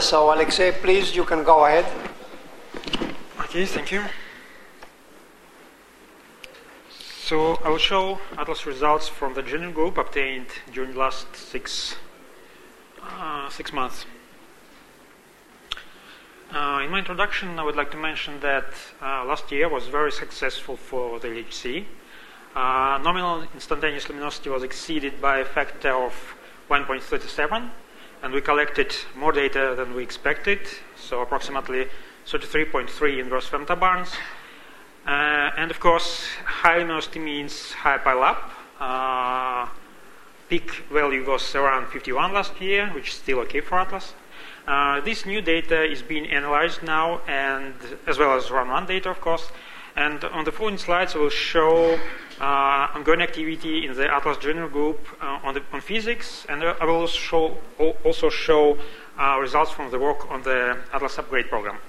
So Alexei, please, you can go ahead. Okay, thank you. So I will show Atlas results from the general group obtained during the last six months. In my introduction, I would like to mention that last year was very successful for the LHC. Nominal instantaneous luminosity was exceeded by a factor of 1.37, and we collected more data than we expected, so approximately 33.3 inverse femtobarns. And of course, high luminosity means high pileup. Peak value was around 51 last year, which is still okay for Atlas. This new data is being analyzed now, and as well as run-1 data, of course. And on the following slides, I will show ongoing activity in the Atlas General Group on physics, and I will also show results from the work on the Atlas Upgrade program.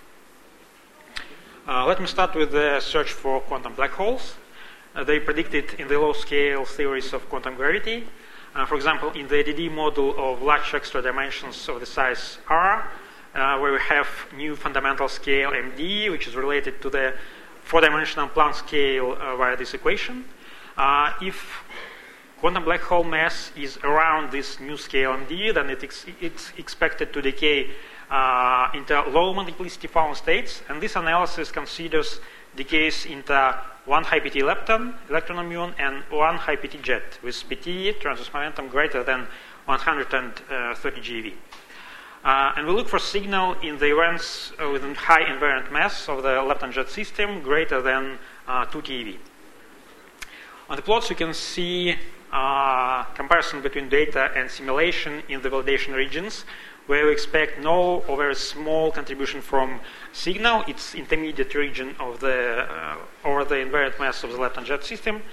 Let me start with the search for quantum black holes. They predicted in the low-scale theories of quantum gravity. For example, in the ADD model of large extra dimensions of the size R, where we have new fundamental scale MD, which is related to the 4-dimensional Planck scale via this equation. If quantum black hole mass is around this new scale MD, then it's expected to decay into low multiplicity Fallon states, and this analysis considers decays into 1 high PT lepton, electron muon, and 1 high PT jet with PT transverse momentum greater than 130 GeV. And we look for signal in the events with high invariant mass of the lepton jet system greater than 2 TeV. On the plots, you can see comparison between data and simulation in the validation regions, where we expect no or very small contribution from signal. It's intermediate region of the over the invariant mass of the lepton jet system.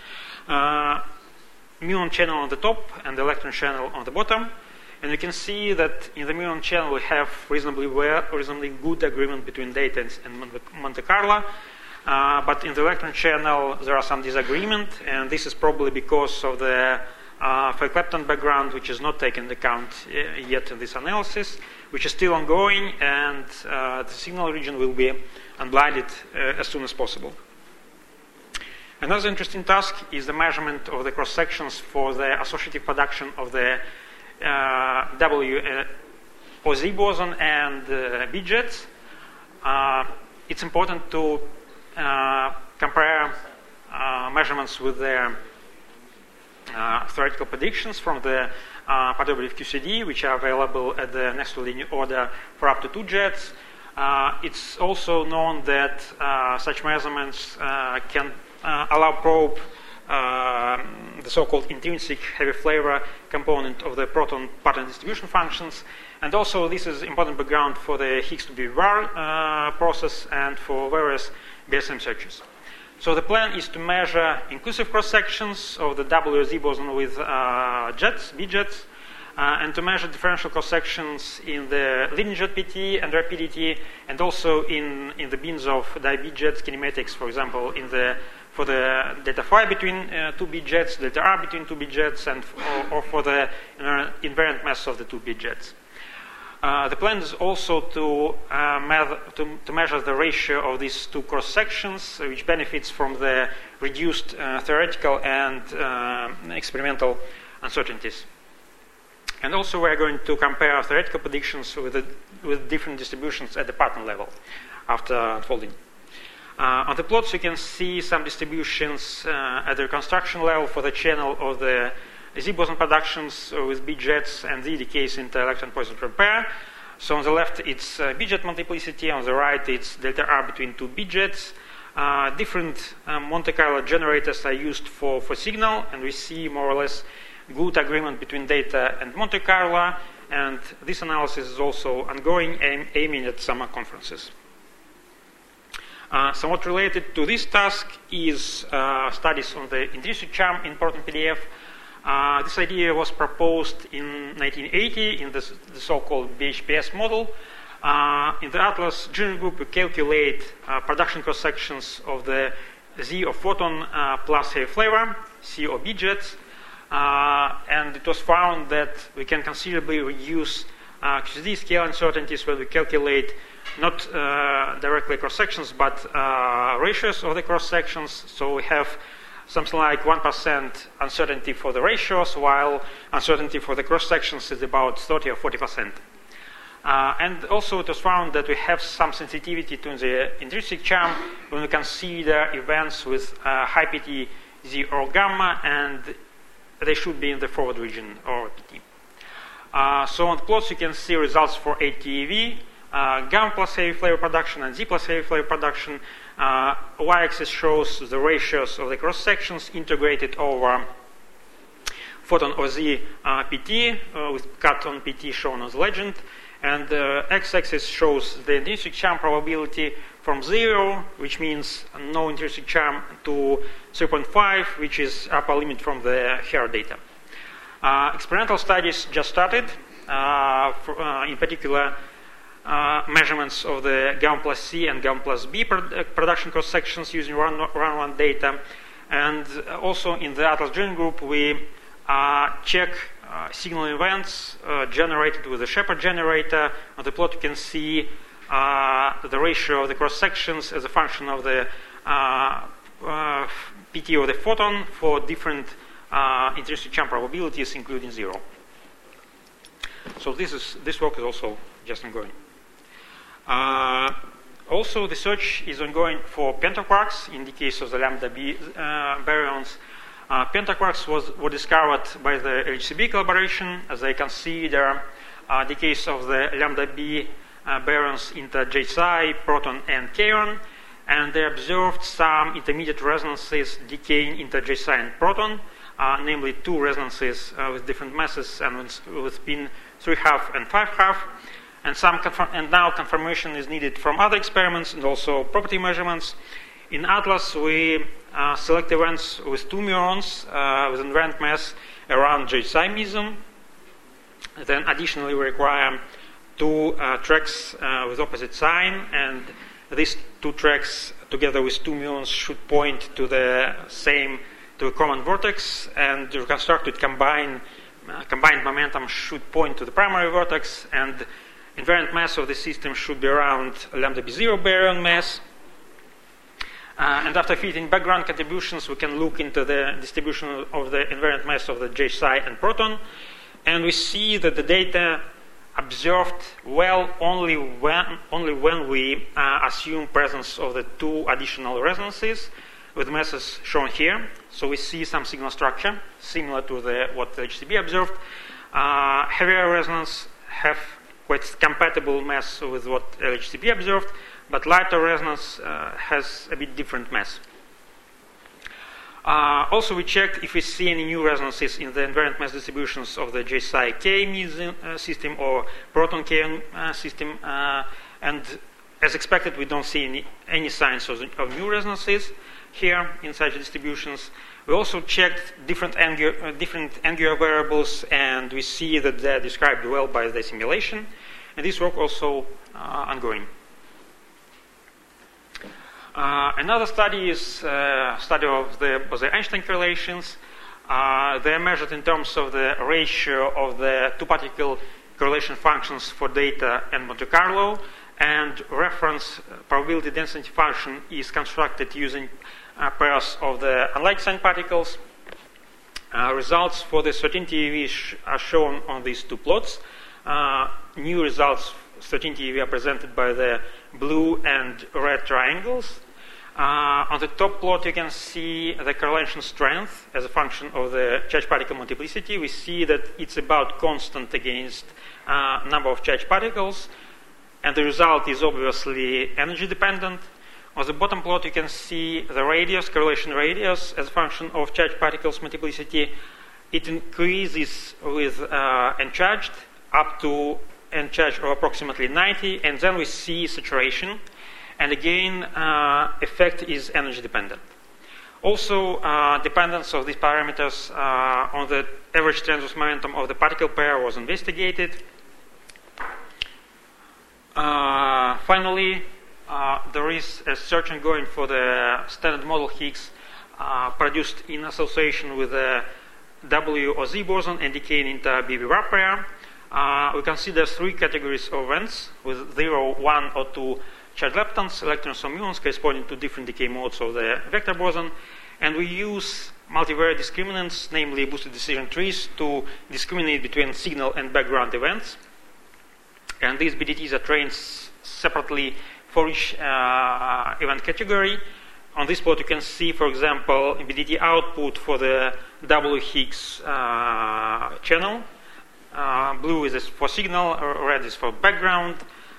Muon channel on the top and the electron channel on the bottom. And we can see that in the muon channel we have reasonably good agreement between data and Monte Carlo. But in the electron channel there are some disagreement, and this is probably because of the Fock-Lepton background, which is not taken into account yet in this analysis, which is still ongoing, and the signal region will be unblinded as soon as possible. Another interesting task is the measurement of the cross sections for the associative production of the WOZ boson and B jets. It's important to compare measurements with the theoretical predictions from the Podobev QCD, which are available at the next linear order for up to 2 jets. It's also known that such measurements can allow probe the so-called intrinsic heavy flavor component of the proton pattern distribution functions. And also this is important background for the Higgs to BBR process and for various BSM searches. So the plan is to measure inclusive cross-sections of the WOZ boson with jets, B jets, and to measure differential cross-sections in the leading jet PT and rapidity, and also in the bins of di-B jets kinematics, for example, for the delta phi between 2 B jets, delta R between 2 B jets, and or for the invariant mass of the 2 B jets. The plan is also to measure the ratio of these two cross-sections, which benefits from the reduced theoretical and experimental uncertainties. And also we are going to compare theoretical predictions with different distributions at the pattern level after unfolding. On the plots you can see some distributions at the reconstruction level for the channel of the Z boson productions with B jets and Z decays into electron positron pair. So on the left it's B jet multiplicity, on the right it's delta R between 2 B jets. Different Monte Carlo generators are used for signal, and we see more or less good agreement between data and Monte Carlo, and this analysis is also ongoing, aiming at summer conferences. Somewhat related to this task is studies on the intrinsic charm in proton PDF. This idea was proposed in 1980 in the so-called BHPS model. In the Atlas General Group, we calculate production cross-sections of the Z of photon plus heavy flavor, C of B jets, and it was found that we can considerably reduce QCD scale uncertainties when we calculate not directly cross-sections, but ratios of the cross-sections. So we have something like 1% uncertainty for the ratios, while uncertainty for the cross-sections is about 30 or 40%. And also it was found that we have some sensitivity to the intrinsic charm when we consider events with high PT, Z or gamma, and they should be in the forward region or PT. So on the plots you can see results for ATEV, gamma plus heavy flavor production and Z plus heavy flavor production. Y-axis shows the ratios of the cross-sections integrated over photon or Z PT, with cut on PT shown on the legend. And x-axis shows the intrinsic charm probability from 0, which means no intrinsic charm, to 3.5, which is upper limit from the HERE data. Experimental studies just started, in particular measurements of the gamma plus C and gamma plus B production cross-sections using run-1 data. And also in the Atlas Joint Group, we check signal events generated with the Shepard generator. On the plot you can see the ratio of the cross-sections as a function of the PT of the photon for different intrinsic charm probabilities, including 0. So this work is also just ongoing. Also, the search is ongoing for pentaquarks in the case of the lambda B baryons. Pentaquarks were discovered by the LHCb collaboration, as they consider the case of the lambda B baryons into J psi, proton, and kaon, and they observed some intermediate resonances decaying into J psi and proton, namely 2 resonances with different masses and with spin 3½ and 5½. And now confirmation is needed from other experiments and also property measurements. In Atlas, we select events with 2 muons with invariant mass around J psi meson. Then additionally, we require 2 tracks with opposite sign, and these 2 tracks together with 2 muons should point to the to a common vortex, and the reconstructed combined momentum should point to the primary vortex, and invariant mass of the system should be around lambda B0 baryon mass. And after fitting background contributions, we can look into the distribution of the invariant mass of the J psi and proton, and we see that the data observed well only when we assume presence of the 2 additional resonances with masses shown here. So we see some signal structure similar to what the LHCb observed. Heavier resonance have quite compatible mass with what LHCb observed, but lighter resonance has a bit different mass. Also, we checked if we see any new resonances in the invariant mass distributions of the J psi K meson system or proton K system, and as expected, we don't see any signs of new resonances here in such distributions. We also checked different angular variables, and we see that they're described well by the simulation, and this work also ongoing. Another study is a study of the Einstein correlations. They are measured in terms of the ratio of the 2-particle correlation functions for data and Monte Carlo, and reference probability density function is constructed using pairs of the unlike sign particles. Results for the 13 TeV are shown on these 2 plots. New results 13 TeV are presented by the blue and red triangles. On the top plot, you can see the correlation strength as a function of the charge particle multiplicity. We see that it's about constant against number of charge particles, and the result is obviously energy dependent. On the bottom plot, you can see the radius, correlation radius, as a function of charge particles multiplicity. It increases with n charged up to n charge of approximately 90, and then we see saturation. And again, effect is energy dependent. Also, dependence of these parameters on the average transverse momentum of the particle pair was investigated. Finally, there is a search ongoing for the standard model Higgs produced in association with the W or Z boson and decaying into BB-Rapp pair. we consider three categories of events with 0, 1, or 2 charge leptons, electrons or muons corresponding to different decay modes of the vector boson. And we use multivariate discriminants, namely boosted decision trees, to discriminate between signal and background events. And these BDTs are trained separately for each event category. On this plot, you can see, for example, BDT output for the W Higgs channel. Blue is for signal, red is for background.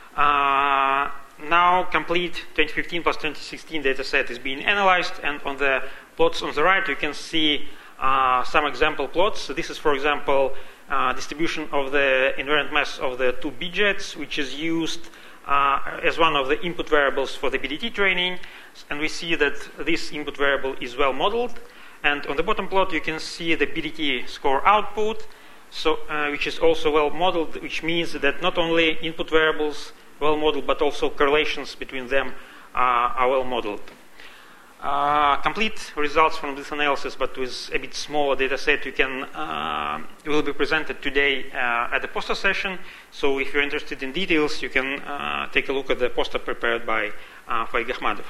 Now, complete 2015 plus 2016 dataset is being analyzed, and on the plots on the right, you can see some example plots. So this is, for example, distribution of the invariant mass of the two B-jets, which is used as one of the input variables for the BDT training. And we see that this input variable is well modeled. And on the bottom plot, you can see the BDT score output, so, which is also well modeled, which means that not only input variables well modeled, but also correlations between them are well modeled. Complete results from this analysis, but with a bit smaller data set, will be presented today at the poster session. So if you're interested in details, you can take a look at the poster prepared by Faik Ahmadov.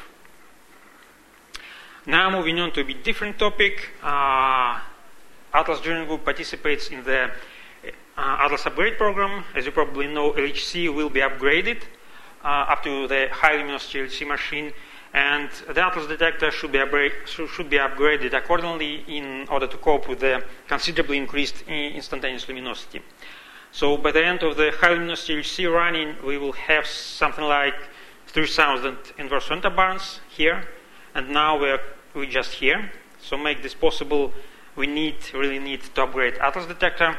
Now moving on to a bit different topic. Atlas Joint Group participates in the Atlas Upgrade program. As you probably know, LHC will be upgraded up to the high luminosity LHC machine, and the Atlas detector should be upgraded accordingly in order to cope with the considerably increased instantaneous luminosity. So by the end of the high luminosity LHC running, we will have something like 3,000 inverse centabarns here, and now we're just here. So make this possible, we really need to upgrade Atlas detector.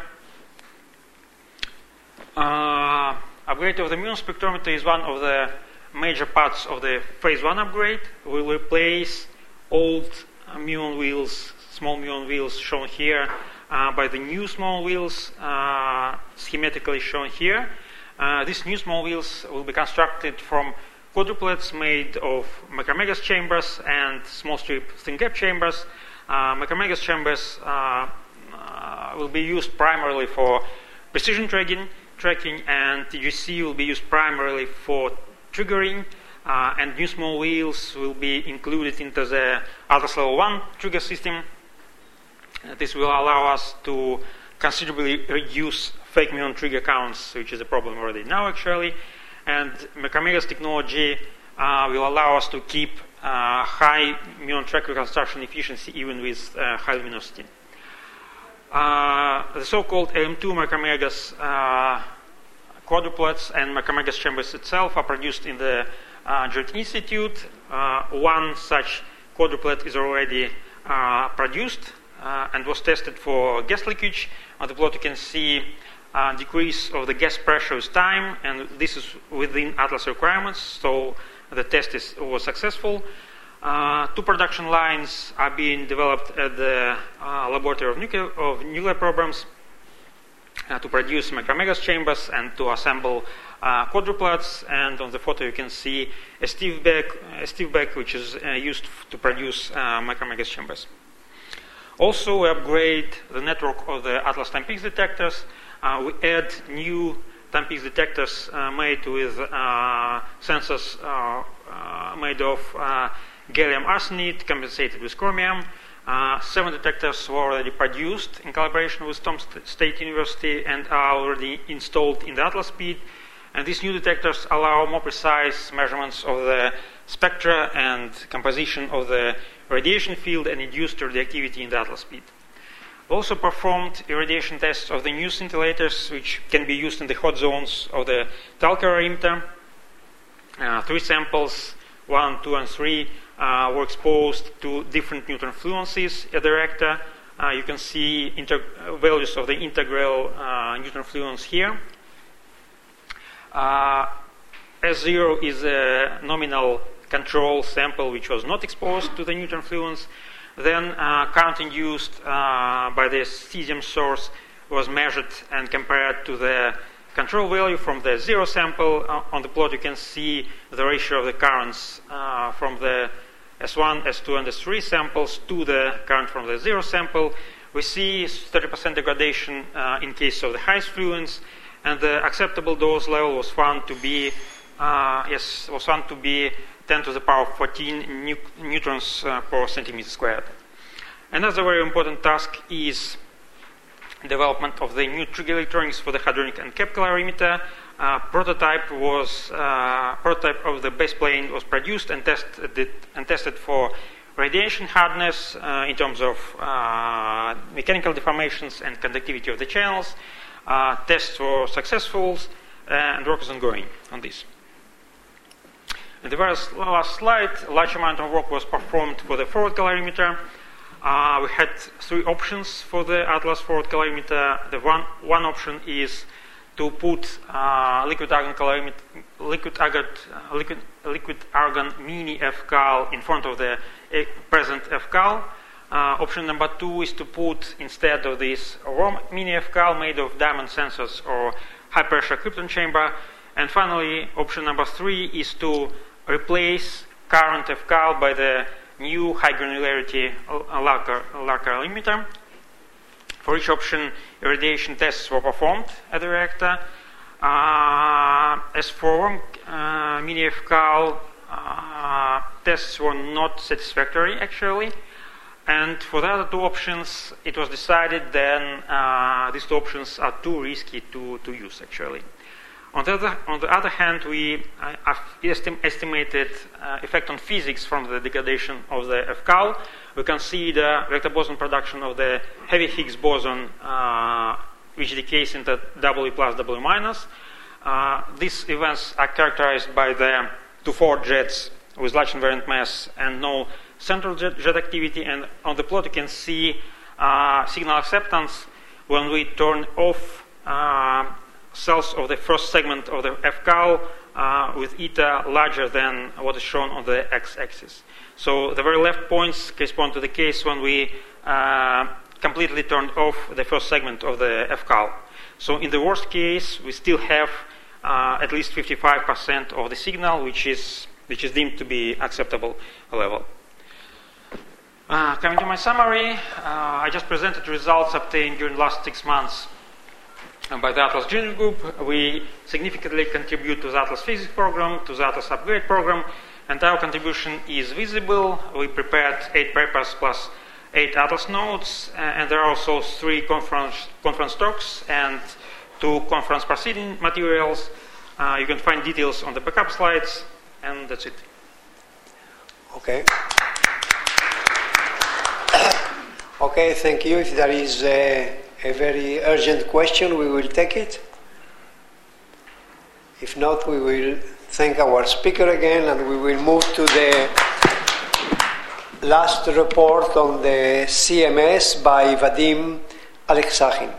Upgrade of the muon spectrometer is one of the major parts of the phase 1 upgrade. We'll replace old muon wheels, small muon wheels shown here by the new small wheels schematically shown here. These new small wheels will be constructed from quadruplets made of Micromegas chambers and small strip thin gap chambers. Micromegas chambers will be used primarily for precision tracking, and TGC will be used primarily for triggering, and new small wheels will be included into the Atlas Level 1 trigger system. This will allow us to considerably reduce fake muon trigger counts, which is a problem already now actually, and Micromegas technology will allow us to keep high muon track reconstruction efficiency even with high luminosity. The so-called LM2 Micromegas quadruplets and Micromegas chambers itself are produced in the Joint Institute. One such quadruplet is already produced and was tested for gas leakage. On the plot you can see decrease of the gas pressure with time, and this is within Atlas requirements, so the test was successful. Two production lines are being developed at the Laboratory of Nuclear Programs to produce Micromegas chambers and to assemble quadruplets. And on the photo you can see a Steve Beck which is used to produce Micromegas chambers. Also, we upgrade the network of the Atlas Timepeaks detectors. We add new Timepeaks detectors made with sensors made of gallium arsenide compensated with chromium. 7 detectors were already produced in collaboration with Tom State University and are already installed in the Atlas Speed. And these new detectors allow more precise measurements of the spectra and composition of the radiation field and induced radioactivity in the Atlas Speed. We also performed irradiation tests of the new scintillators, which can be used in the hot zones of the calorimeter. 3 samples, 1, 2, and 3, were exposed to different neutron fluencies at the reactor. You can see values of the integral neutron fluence here. S0 is a nominal control sample which was not exposed to the neutron fluence. Then current induced by the cesium source was measured and compared to the control value from the 0 sample. On the plot you can see the ratio of the currents from the S1, S2, and S3 samples to the current from the 0 sample. We see 30% degradation in case of the highest fluence and the acceptable dose level was found to be 10 to the power of 14 newtons per centimeter squared. Another very important task is development of the new trigger electronics for the hadronic and Kep calorimeter. Prototype of the base plane was produced and tested for radiation hardness in terms of mechanical deformations and conductivity of the channels. Tests were successful, and work is ongoing on this. In the very last slide, a large amount of work was performed for the forward calorimeter. We had three options for the Atlas forward calorimeter. The one option is to put liquid argon mini FCAL in front of the present FCAL. Option number 2 is to put, instead of this, raw mini FCAL made of diamond sensors or high pressure krypton chamber. And finally, option number 3 is to replace current FCAL by the new high granularity LARCA limiter. For each option, irradiation tests were performed at the reactor. As for mini FCAL, tests were not satisfactory actually. And for the other two options, it was decided then these two options are too risky to use actually. On the other hand, we estimated effect on physics from the degradation of the FCAL. We can see the vector boson production of the heavy Higgs boson, which decays into EE plus EE minus. These events are characterized by the 2-4 jets with large invariant mass and no central jet activity. And on the plot, you can see signal acceptance when we turn off cells of the first segment of the FCAL with eta larger than what is shown on the x-axis. So the very left points correspond to the case when we completely turned off the first segment of the FCAL. So in the worst case, we still have at least 55% of the signal, which is deemed to be acceptable level. Coming to my summary, I just presented results obtained during the last 6 months by the Atlas Junior Group. We significantly contribute to the Atlas Physics program, to the Atlas Upgrade program, and our contribution is visible. We prepared 8 papers plus 8 Atlas notes, and there are also 3 conference talks and 2 conference proceeding materials. You can find details on the backup slides, and that's it. Okay. Okay, thank you. If there is a very urgent question, we will take it. If not, we will thank our speaker again, and we will move to the last report on the CMS by Vadim Alexakhin.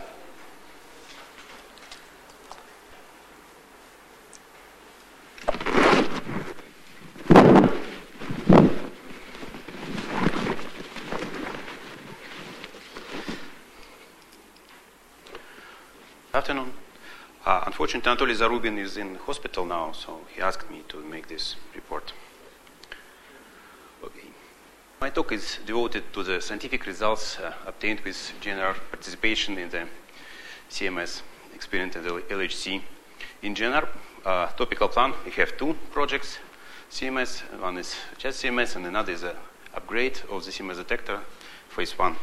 Afternoon. Unfortunately, Anatoly Zarubin is in hospital now, so he asked me to make this report. Okay. My talk is devoted to the scientific results obtained with general participation in the CMS experiment at the LHC. In general, topical plan, we have 2 projects, CMS. One is Jet CMS, and another is an upgrade of the CMS detector, phase 1.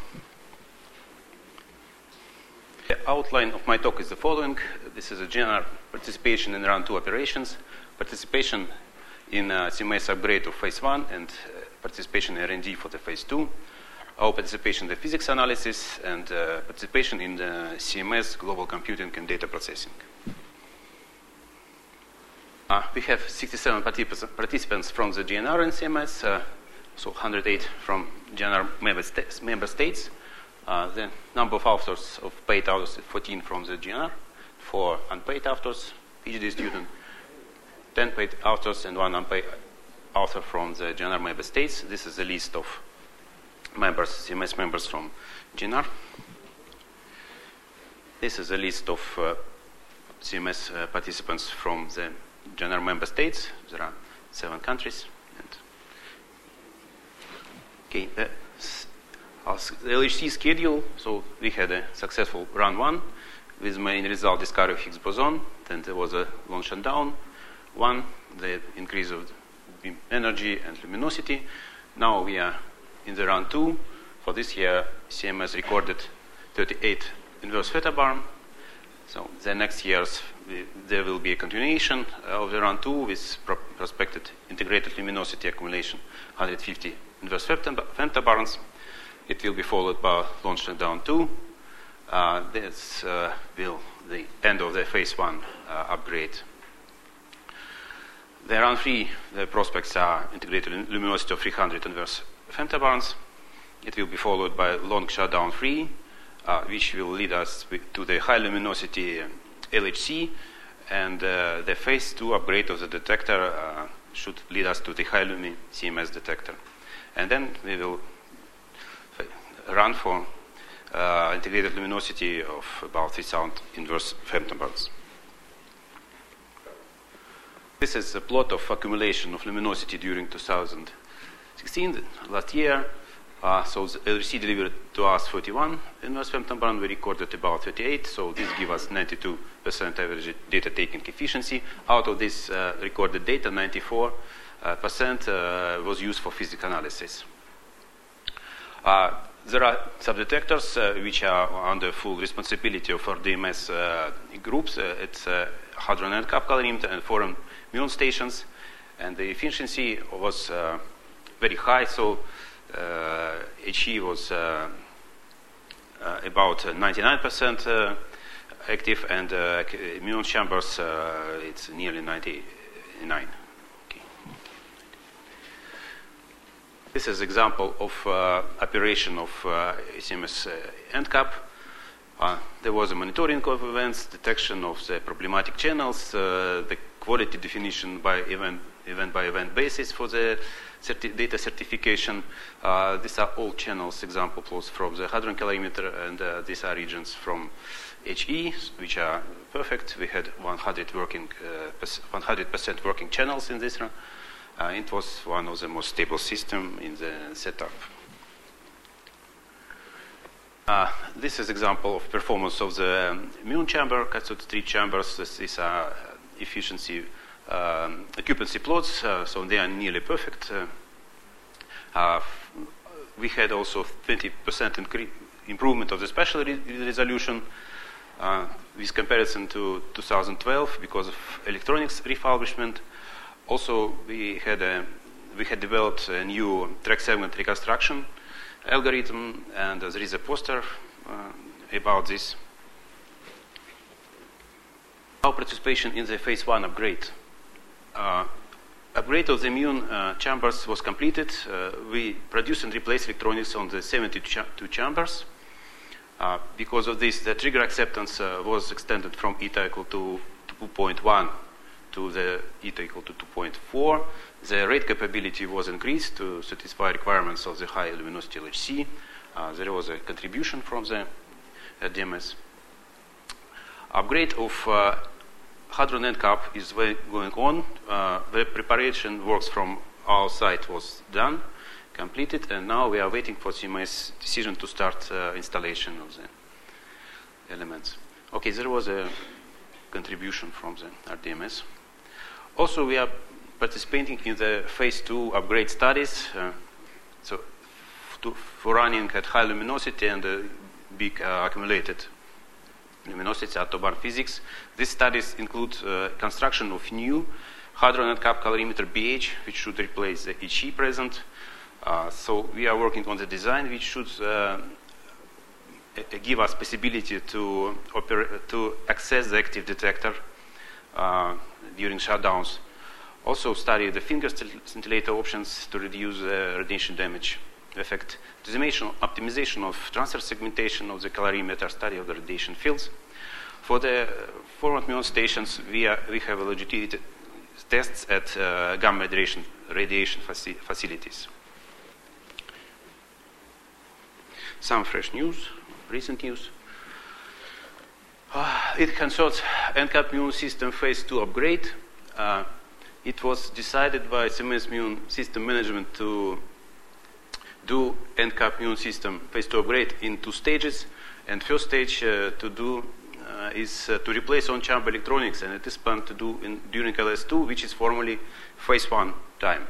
The outline of my talk is the following. This is a general participation in around 2 operations, participation in CMS upgrade of phase 1 and participation in R&D for the phase 2, our participation in the physics analysis, and participation in the CMS global computing and data processing. We have 67 participants from the GNR and CMS, so 108 from GNR member states. The number of authors of paid authors is 14 from the GNR, 4 unpaid authors, PhD student, 10 paid authors, and 1 unpaid author from the GNR member states. This is a list of members, CMS members from GNR. This is a list of CMS participants from the GNR member states. There are 7 countries. Okay. The LHC schedule, so we had a successful run 1. with main result discovery of Higgs boson. Then there was a long shutdown. One, the increase of beam energy and luminosity. Now we are in the round 2. For this year, CMS recorded 38 inverse theta barn. So the next years, there will be a continuation of the round 2 with prospected integrated luminosity accumulation, 150 inverse theta barns. It will be followed by long shutdown 2. This will the end of the phase 1 upgrade. The round 3, the prospects are integrated luminosity of 300 inverse femtobarns. It will be followed by long shutdown 3, which will lead us to the high luminosity LHC, and the phase 2 upgrade of the detector should lead us to the high lumi CMS detector. And then we will run for integrated luminosity of about 3,000 inverse femtobarns. This is a plot of accumulation of luminosity during 2016, last year. So the LHC delivered to us 41 inverse femtobarn. We recorded about 38, so this gives us 92% average data taking efficiency. Out of this recorded data, 94% was used for physics analysis. There are subdetectors which are under full responsibility of our DMS groups. It's Hadron NCAP calorimeter and Foron muon stations, and the efficiency was very high. So HE was about 99% active, and muon chambers it's nearly 99. Okay. This is example of operation of CMS NCAP. There was a monitoring of events, detection of the problematic channels, the quality definition by event basis for the data certification. These are all channels example plots from the Hadron calorimeter, and these are regions from HE, which are perfect. We had 100% working channels in this run. It was one of the most stable systems in the setup. This is example of performance of the muon chamber, cathode 3 chambers. These are efficiency occupancy plots, so they are nearly perfect. We had also 20% improvement of the spatial resolution with comparison to 2012 because of electronics refurbishment. Also, we had developed a new track segment reconstruction algorithm, and there is a poster about this. Our participation in the phase 1 upgrade. Upgrade of the muon chambers was completed. We produced and replaced electronics on the 72 chambers. Because of this, the trigger acceptance was extended from eta equal to 2.1 to the eta equal to 2.4. The rate capability was increased to satisfy requirements of the high luminosity LHC. There was a contribution from the DMS. Upgrade of Hadron NCAP is going on. The preparation works from our side was done, completed, and now we are waiting for CMS decision to start installation of the elements. Okay, there was a contribution from the RDMS. Also, we are participating in the phase 2 upgrade studies. For running at high luminosity and big accumulated luminosity autobarn physics. These studies include construction of new Hadron NCAP calorimeter BH, which should replace the HE present. So we are working on the design, which should give us possibility to access the active detector during shutdowns. Also study the finger scintillator options to reduce radiation damage effect. Optimization of transfer segmentation of the calorimeter, study of the radiation fields. For the forward muon stations, we have eligibility tests at gamma radiation facilities. Some fresh news, recent news. It concerns NCAP muon system phase 2 upgrade. It was decided by CMS muon system management to do NCAP muon system phase 2 upgrade in 2 stages, and first stage to do is to replace on-chamber electronics, and it is planned to do during LS2, which is formally phase 1 time.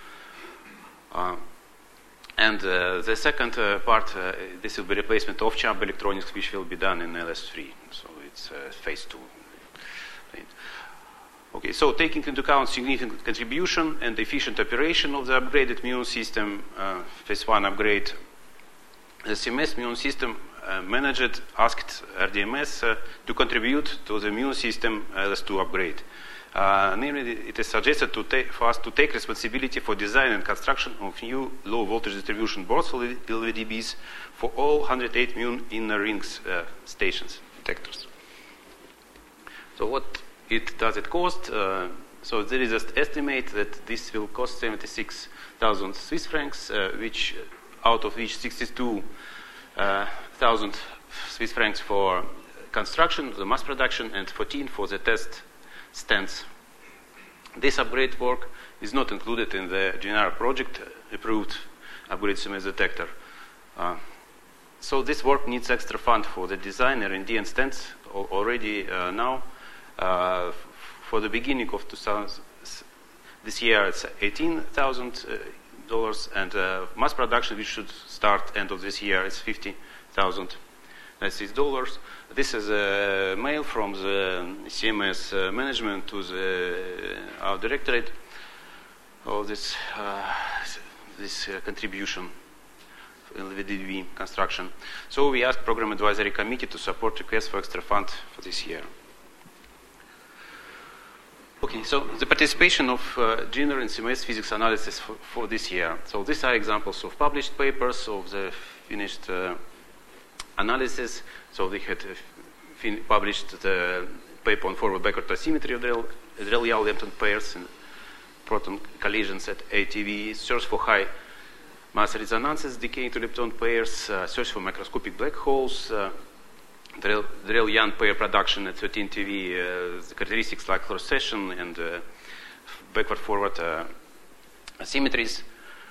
And the second part, this will be replacement of chamber electronics, which will be done in LS3. So it's phase 2. Okay, so taking into account significant contribution and efficient operation of the upgraded Muon system, phase 1 upgrade, the CMS Muon system manager asked RDMS to contribute to the Muon system LS2 upgrade. Namely, it is suggested for us to take responsibility for design and construction of new low voltage distribution boards for LVDBs for all 108 Muon inner rings stations, detectors. So what does it cost? So there is an estimate that this will cost 76,000 Swiss francs, out of which 62,000 Swiss francs for construction, the mass production, and 14 for the test stands. This upgrade work is not included in the GNR project approved upgrade CMS detector. So this work needs extra fund for the design, R&D, and stands already now. For the beginning of this year, it's $18,000, and mass production, which should start end of this year, is $50,000. $6. This is a mail from the CMS management to our directorate of this contribution in the LVDB construction. So we asked Program Advisory Committee to support requests for extra fund for this year. Okay, so the participation of GNR in CMS physics analysis for this year. So these are examples of published papers of the finished analysis. So they had published the paper on forward-backward asymmetry of Drell-Yale-Lambton pairs and proton collisions at ATV, search for high mass resonances decaying to lepton pairs, search for microscopic black holes, Drell-Yan pair production at 13 TV, the characteristics like cross-section and backward-forward asymmetries.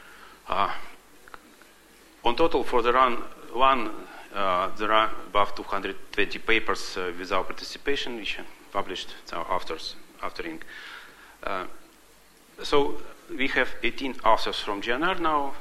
On total, for the run one, there are above 220 papers with our participation, which are published our authoring. So we have 18 authors from GNR now,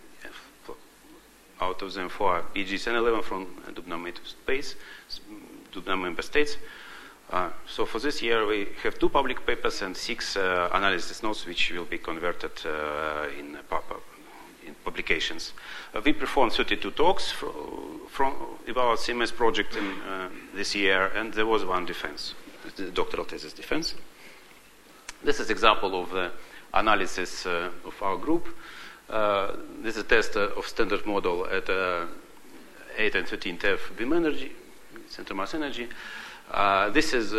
out of them 4 EGs and 11 from Dubna member states. So for this year, we have 2 public papers and 6 analysis notes, which will be converted in publications. We performed 32 talks about CMS project in this year, and there was 1 defense, the doctoral thesis defense. This is example of the analysis of our group. This is a test of standard model at 8 and 13 TeV beam energy, center mass energy. This is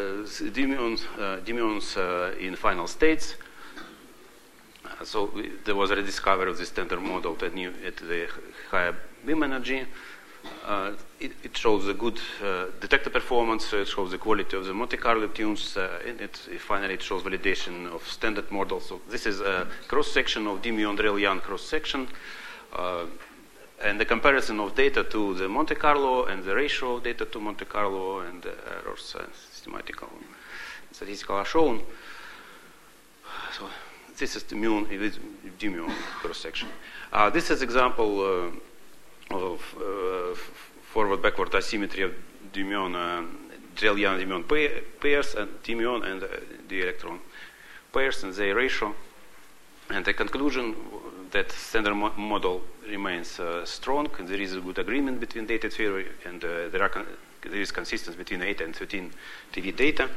dimions in final states. So there was a rediscovery of the standard model at the higher beam energy. It shows the good detector performance. It shows the quality of the Monte Carlo tunes. And finally, it shows validation of standard model. So this is a cross-section of Dimion-Drell-Yan cross-section. And the comparison of data to the Monte Carlo and the ratio of data to Monte Carlo and the errors statistical are shown. So this is the Dimion cross-section. This is example of forward-backward asymmetry of Drell-Yan Dimion pairs and Dimion and the electron pairs and their ratio. And the conclusion that standard model remains strong, and there is a good agreement between data theory, and there is consistency between 8 and 13 TV data.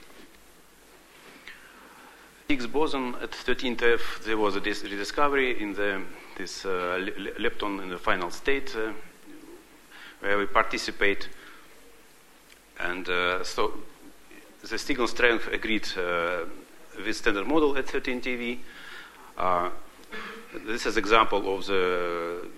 Higgs boson at 13 TeV, there was a rediscovery in this lepton in the final state where we participate. And so the signal strength agreed with standard model at 13 TV. This is example of the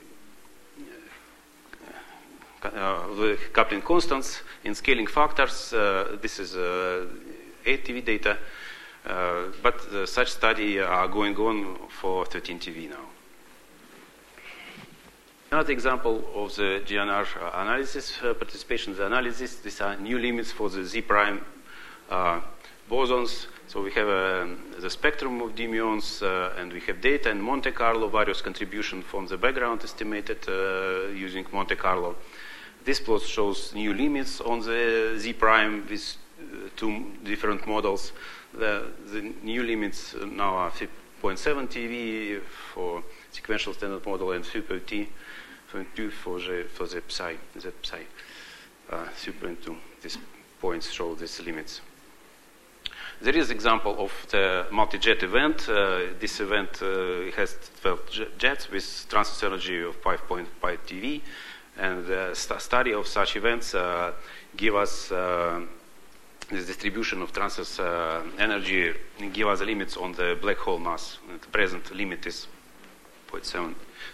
coupling constants in scaling factors. This is 8 TV data. But such study are going on for 13 TV now. Another example of the GNR analysis, participation analysis, these are new limits for the Z prime bosons. So we have the spectrum of d muons, and we have data in Monte Carlo, various contributions from the background estimated using Monte Carlo. This plot shows new limits on the Z prime with two different models. The new limits now are 3.7 TeV for sequential standard model and 3.2 for the psi. The psi 3.2. These points show these limits. There is example of the multi-jet event. This event has 12 jets with transverse energy of 5.5 TeV, and the study of such events give us this distribution of transverse energy, give us the limits on the black hole mass. The present limit is 8.7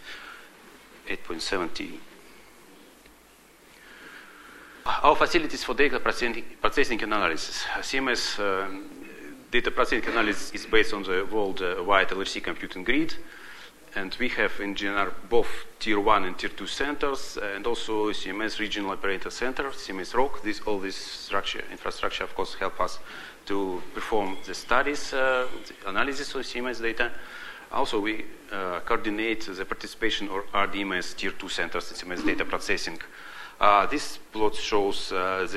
TeV. Our facilities for data processing and analysis. CMS data processing analysis is based on the worldwide LHC computing grid, and we have in GNR both Tier 1 and Tier 2 centers, and also CMS Regional Operator Center, CMS ROC. All this infrastructure, of course, help us to perform the studies, the analysis of CMS data. Also, we coordinate the participation of RDMS Tier 2 centers in CMS data processing. This plot shows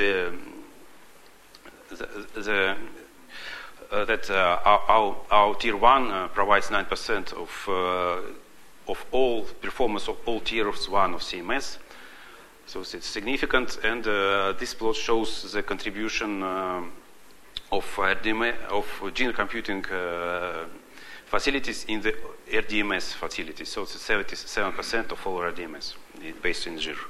that our Tier 1 provides 9% of all performance of all Tiers 1 of CMS. So it's significant, and this plot shows the contribution of GNR computing facilities in the RDMS facilities. So it's 77% of all RDMS based in GNR.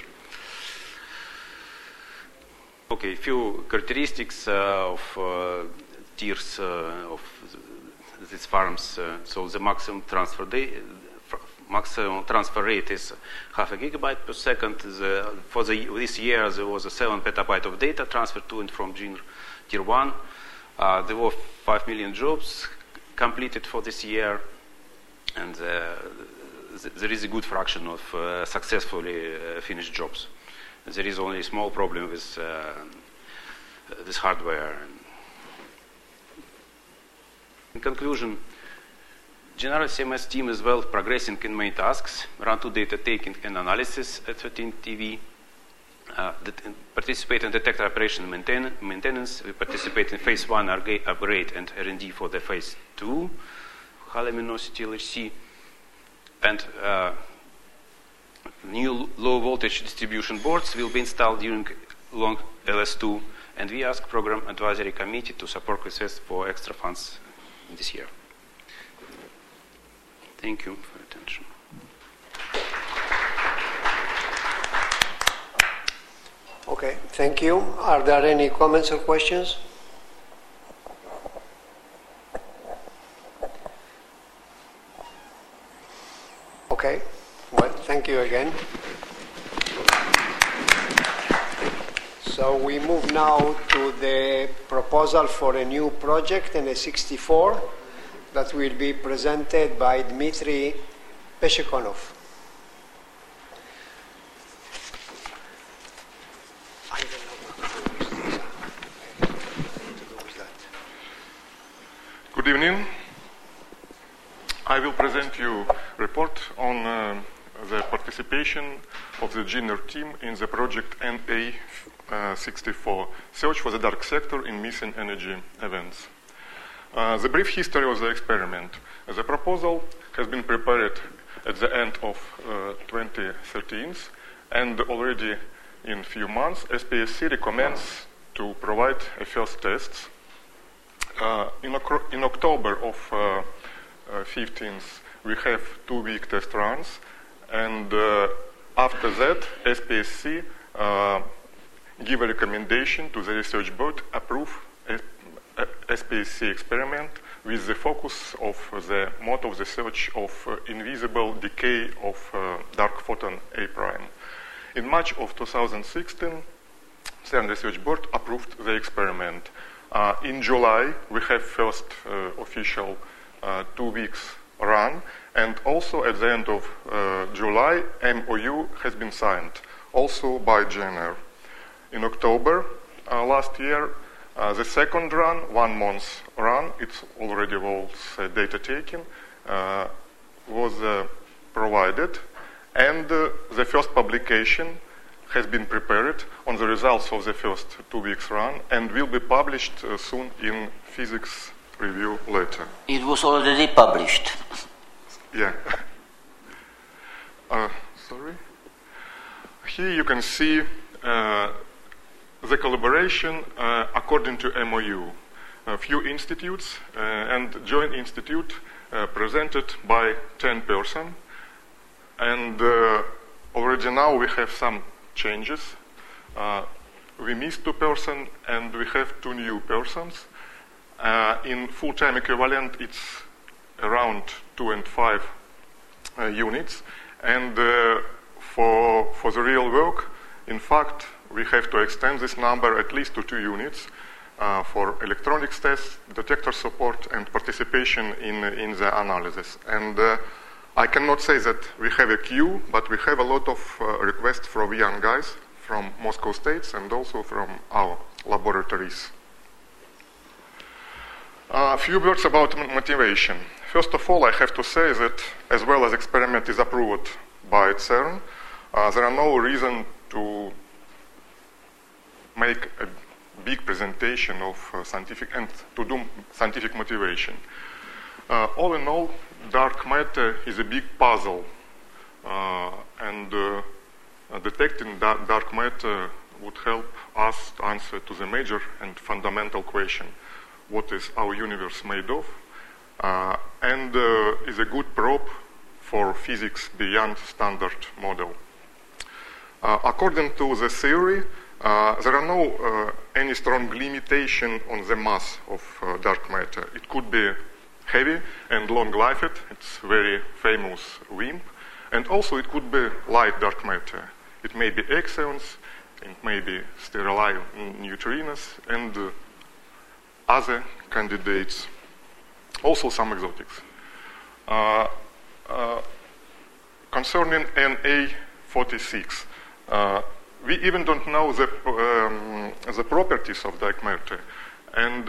Okay, a few characteristics of tiers of these farms. So the maximum transfer rate is 0.5 gigabyte per second. For this year, there was a 7 petabyte of data transferred to and from GNR Tier 1. There were 5 million jobs completed for this year, and there is a good fraction of successfully finished jobs. There is only a small problem with this hardware. In conclusion, general CMS team is well progressing in main tasks, run to data taking and analysis at 13 TeV, participate in detector operation and maintenance. We participate in phase 1 upgrade and R&D for the phase 2 high luminosity LHC, and new low voltage distribution boards will be installed during long LS2, and we ask Program Advisory Committee to support requests for extra funds this year. Thank you for your attention. Okay, thank you. Are there any comments or questions? Okay, well, thank you again. So we move now to the proposal for a new project, NS64, that will be presented by Dmitry Peshekonov. Good evening. I will present you a report on the participation of the GNR team in the project NA64, Search for the Dark Sector in Missing Energy Events. The brief history of the experiment. The proposal has been prepared at the end of 2013, and already in a few months, SPSC recommends to provide a first test. In October of 15th, we have 2-week test runs, and after that, SPSC give a recommendation to the research board approve SPSC experiment with the focus of the mode of the search of invisible decay of dark photon A prime. In March of 2016, CERN Research Board approved the experiment. In July, we have first official 2 weeks run, and also at the end of July, MOU has been signed, also by GNR. In October last year, the second run, 1 month run, it's already was data taking, was provided, and the first publication has been prepared on the results of the first 2 weeks run and will be published soon in Physics Review Letter. It was already published. Yeah. Sorry. Here you can see the collaboration according to MOU. A few institutes and joint institute presented by 10 persons. And already now we have some changes. We missed 2 persons and we have 2 new persons. In full-time equivalent, it's around 2 and 5 units. And for the real work, in fact, we have to extend this number at least to 2 units for electronics tests, detector support, and participation in the analysis. And I cannot say that we have a queue, but we have a lot of requests from young guys from Moscow States and also from our laboratories. A few words about motivation. First of all, I have to say that as well as experiment is approved by CERN, there are no reason to make a big presentation of scientific and to do scientific motivation. All in all, dark matter is a big puzzle, and detecting dark matter would help us to answer to the major and fundamental question: what is our universe made of? And is a good probe for physics beyond standard model. According to the theory, there are no any strong limitation on the mass of dark matter. It could be heavy and long-lived. It's very famous WIMP. And also it could be light dark matter. It may be axions, it may be sterile neutrinos, and other candidates. Also some exotics. Concerning Na46, we even don't know the properties of dark matter. And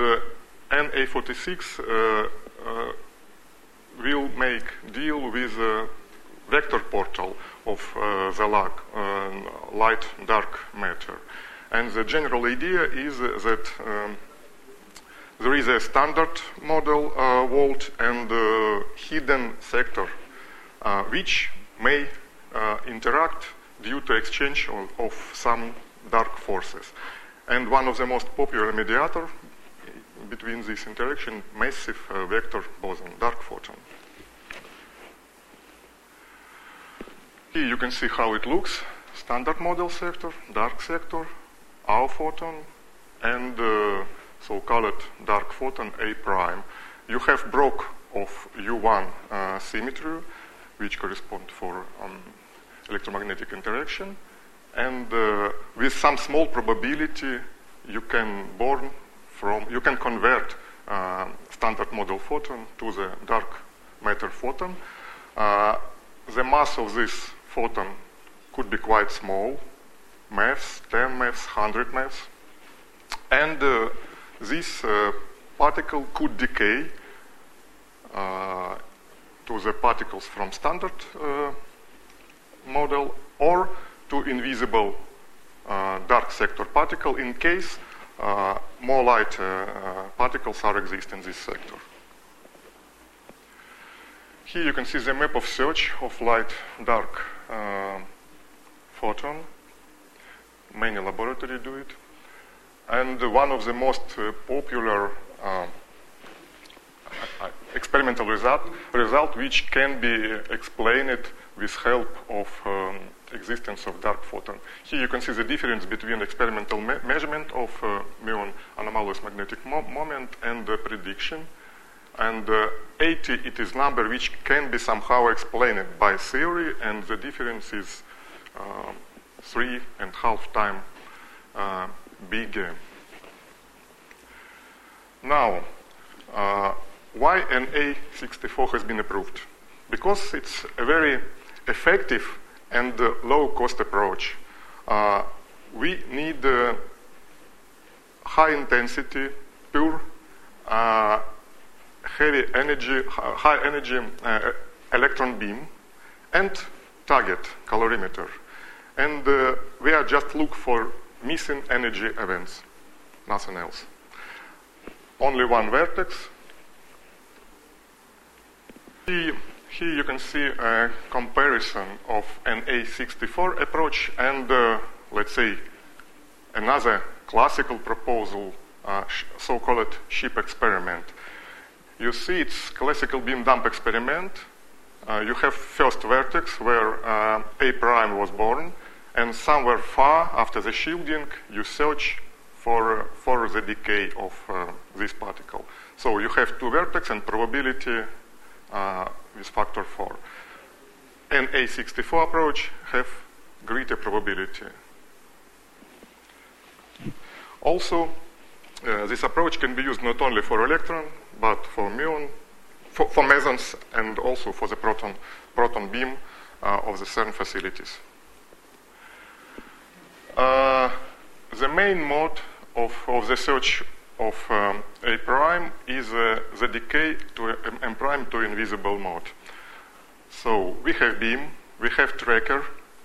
Na46 will make deal with the vector portal of the light dark matter. And the general idea is that there is a standard model world and a hidden sector which may interact due to exchange of some dark forces. And one of the most popular mediators between this interaction, massive vector boson, dark photon. Here you can see how it looks: standard model sector, dark sector, our photon, and so-called dark photon A prime. You have broke of U1 symmetry, which correspond for electromagnetic interaction, and with some small probability, you can convert standard model photon to the dark matter photon. The mass of this photon could be quite small, mass, 10 mass, 100 mass, and this particle could decay to the particles from standard model or to invisible dark sector particle in case more light particles are exist in this sector. Here you can see the map of search of light dark photon. Many laboratories do it. And one of the most popular experimental result which can be explained with help of existence of dark photon. Here you can see the difference between experimental measurement of muon anomalous magnetic moment and prediction. And 80, it is number which can be somehow explained by theory, and the difference is 3.5 times bigger. Now, why NA64 has been approved? Because it's a very effective and low-cost approach. We need high-intensity, pure, heavy energy, high-energy electron beam and target calorimeter. And we are just look for missing energy events, nothing else. Only one vertex. Here you can see a comparison of an NA64 approach and, let's say, another classical proposal, so-called SHIP experiment. You see it's classical beam dump experiment. You have first vertex where A prime was born, and somewhere far after the shielding, you search for the decay of this particle. So you have two vertex and probability with factor 4. NA64 approach have greater probability. Also, this approach can be used not only for electron, but for muon, for mesons, and also for the proton beam of the CERN facilities. The main mode of the search of A prime is the decay to M prime to invisible mode. So we have beam, we have tracker,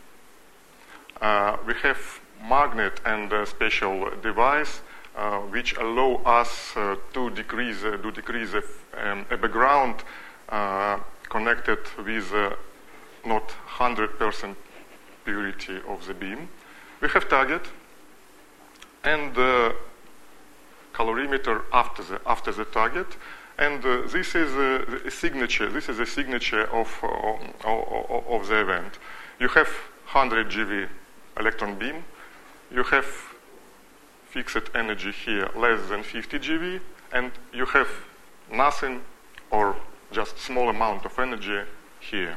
we have magnet and a special device which allow us to decrease a background connected with not 100% purity of the beam. We have target and calorimeter after the target, and this is a signature. This is a signature of the event. You have 100 GeV electron beam. You have fixed energy here less than 50 GeV, and you have nothing or just small amount of energy here.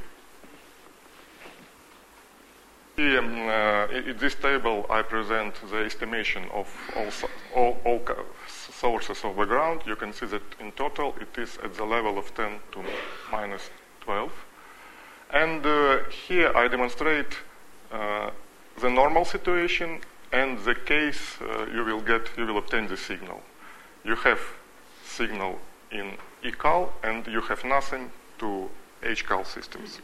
Here, in this table, I present the estimation of all sources of the ground. You can see that in total it is at the level of 10 to minus 12. And here I demonstrate the normal situation and the case you will obtain the signal. You have signal in ECAL and you have nothing to HCAL systems.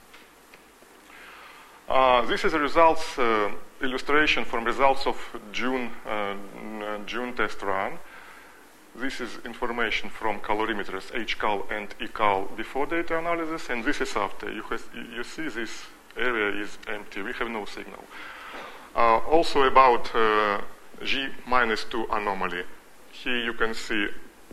This is a results illustration from results of June test run. This is information from calorimeters HCAL and ECAL before data analysis, and this is after. You see this area is empty. We have no signal. Also about G-2 anomaly. Here you can see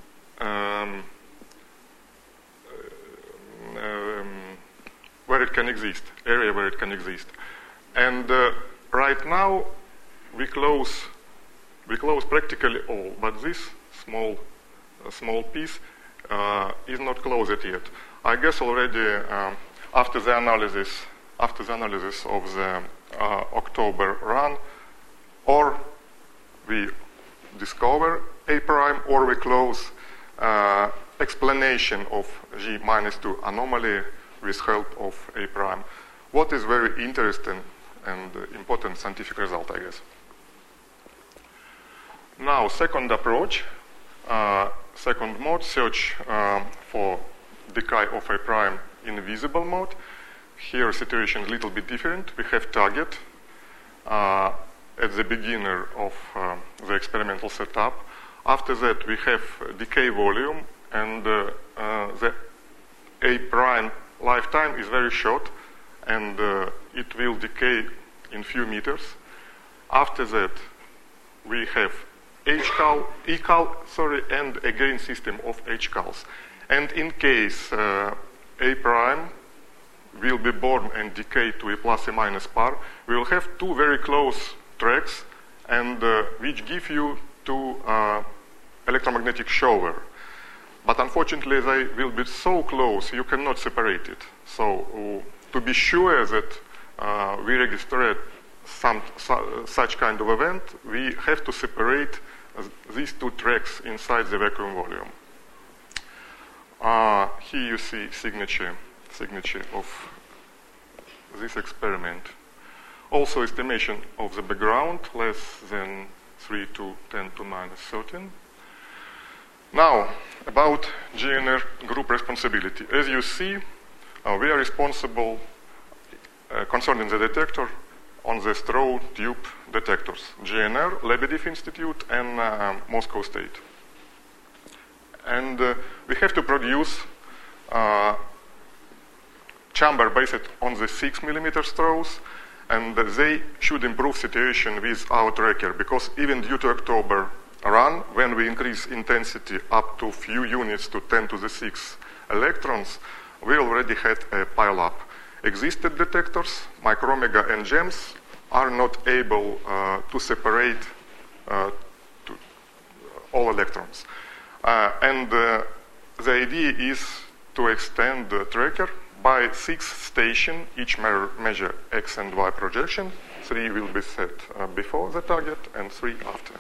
where it can exist, area where it can exist. And right now we close practically all, but this small piece is not closed yet. I guess already after the analysis of the October run, or we discover A prime, or we close explanation of G-2 anomaly with help of A prime. What is very interesting and important scientific result, I guess. Now, second approach, second mode, search for decay of A prime in visible mode. Here situation is a little bit different. We have target at the beginning of the experimental setup. After that, we have decay volume, and the A prime lifetime is very short, and it will decay in few meters. After that, we have ECAL, and a gain system of HCALs. And in case A prime will be born and decay to a plus or minus par, we will have two very close tracks, and which give you two electromagnetic shower. But unfortunately, they will be so close, you cannot separate it. So to be sure that we register such kind of event, we have to separate these two tracks inside the vacuum volume. Here you see signature of this experiment. Also estimation of the background, less than 3 to 10 to minus 13. Now, about GNR group responsibility. As you see, we are responsible concerning the detector on the straw tube detectors, GNR, Lebedev Institute, and Moscow State. And we have to produce chamber based on the 6 millimeter straws, and they should improve situation with our tracker, because even due to October run, when we increase intensity up to few units to 10 to the 6 electrons, we already had a pile-up. Existed detectors, Micromega and GEMS, are not able to separate all electrons. And the idea is to extend the tracker by 6 stations, each measure X and Y projection. 3 will be set before the target and 3 after.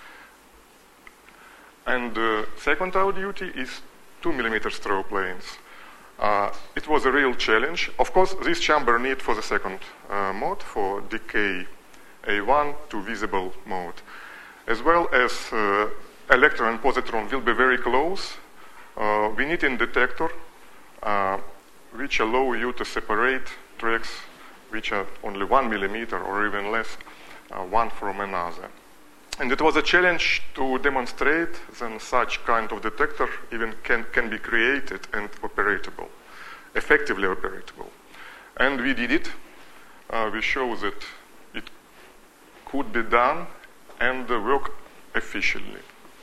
And the second our duty is 2 millimeter straw planes. It was a real challenge. Of course, this chamber need for the second mode, for decay A1 to visible mode, as well as electron and positron will be very close. We need a detector which allow you to separate tracks which are only 1 millimeter or even less, one from another. And it was a challenge to demonstrate that such kind of detector even can be created and operatable, effectively operatable. And we did it. We show that it could be done and work efficiently.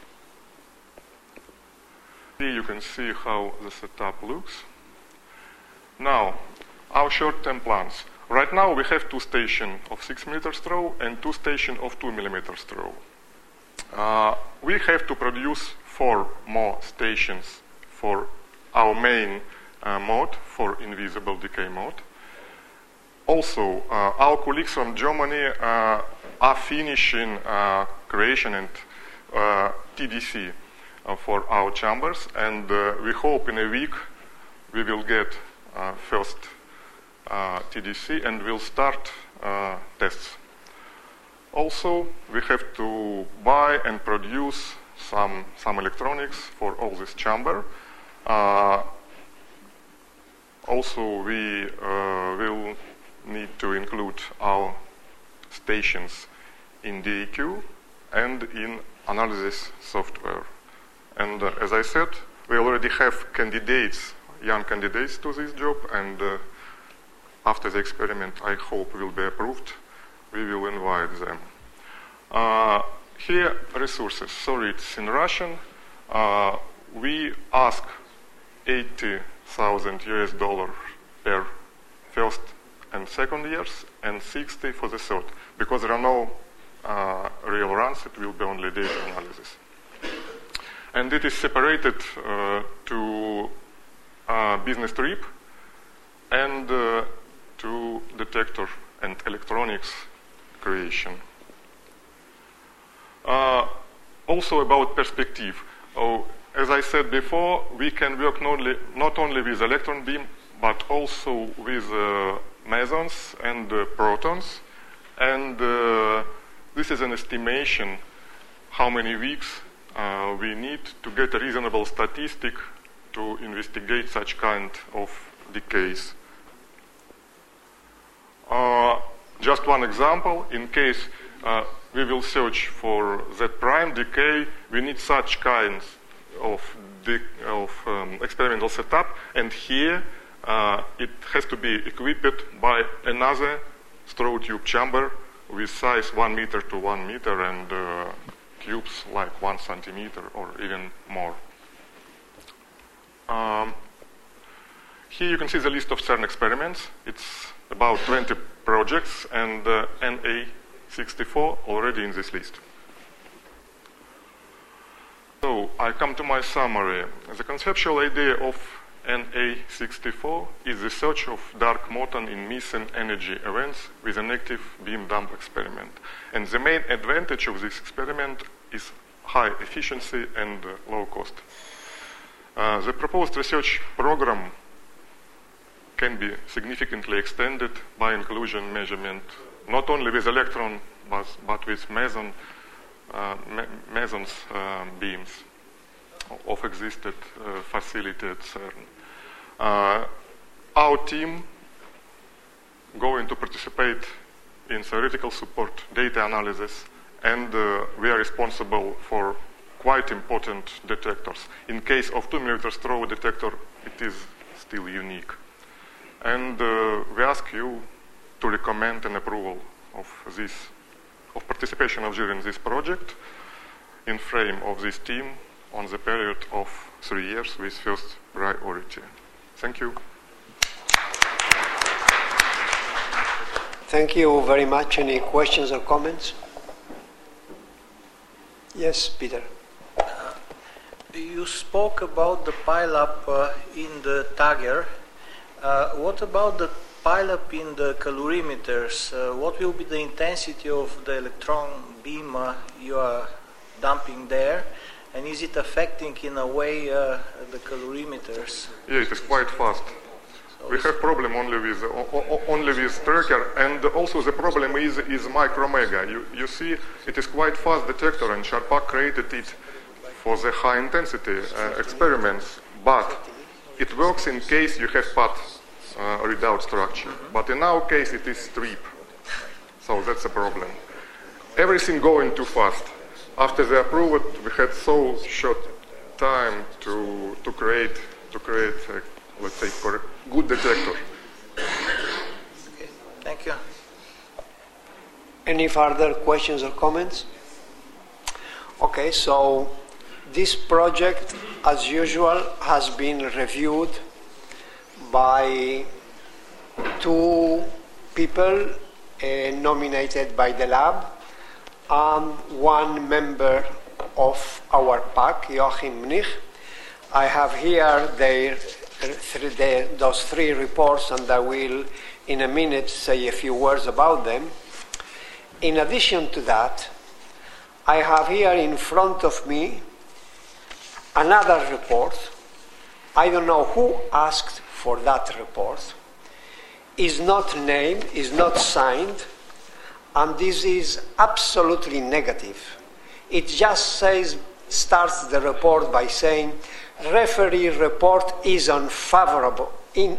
Here you can see how the setup looks. Now, our short-term plans. Right now we have 2 stations of 6 millimeter straw and 2 stations of 2 millimeter straw. We have to produce 4 more stations for our main mode, for invisible decay mode. Also, our colleagues from Germany are finishing creation and TDC for our chambers, and we hope in a week we will get first TDC and we'll start tests. Also, we have to buy and produce some electronics for all this chamber. Also, we will need to include our stations in DAQ and in analysis software. And as I said, we already have candidates, young candidates to this job, and after the experiment, I hope will be approved, we will invite them. Here, resources. Sorry, it's in Russian. We ask $80,000 per first and second years, and 60 for the third, because there are no real runs. It will be only data analysis. And it is separated to business trip and to detector and electronics creation. Also about perspective. As I said before, we can work not only with electron beam, but also with mesons and protons. And this is an estimation how many weeks we need to get a reasonable statistic to investigate such kind of decays. Just one example, in case we will search for Z prime decay, we need such kinds of experimental setup, and here it has to be equipped by another straw tube chamber with size 1 meter to 1 meter and cubes like 1 centimeter or even more. Here you can see the list of CERN experiments. It's about 20 projects, and NA64 already in this list. So I come to my summary. The conceptual idea of NA64 is the search of dark matter in missing energy events with an active beam dump experiment. And the main advantage of this experiment is high efficiency and low cost. The proposed research program can be significantly extended by inclusion measurement, not only with electron, but with mesons beams of existed facility at CERN. Our team going to participate in theoretical support, data analysis, and we are responsible for quite important detectors. In case of 2 mm Stroh detector, it is still unique. And we ask you to recommend an approval of participation of JIRI in this project in frame of this team on the period of 3 years with first priority. Thank you. Thank you very much. Any questions or comments? Yes, Peter. You spoke about the pileup in the Tagger. What about the pileup in the calorimeters? What will be the intensity of the electron beam you are dumping there? And is it affecting in a way the calorimeters? Yeah, it is quite fast. We have problem only with tracker, and also the problem is micromega. You see, it is quite fast detector, and Sharpak created it for the high intensity experiments, but it works in case you have path readout structure. But in our case, it is strip, so that's a problem. Everything going too fast. After the approval, we had so short time to create let's say, good detector. Okay, thank you. Any further questions or comments? Okay, so this project, as usual, has been reviewed by 2 people nominated by the lab and 1 member of our PAC, Joachim Mnich. I have here those 3 reports, and I will in a minute say a few words about them. In addition to that, I have here in front of me another report. I don't know who asked for that report. Is not named, is not signed, and this is absolutely negative. It just starts the report by saying, referee report is unfavorable.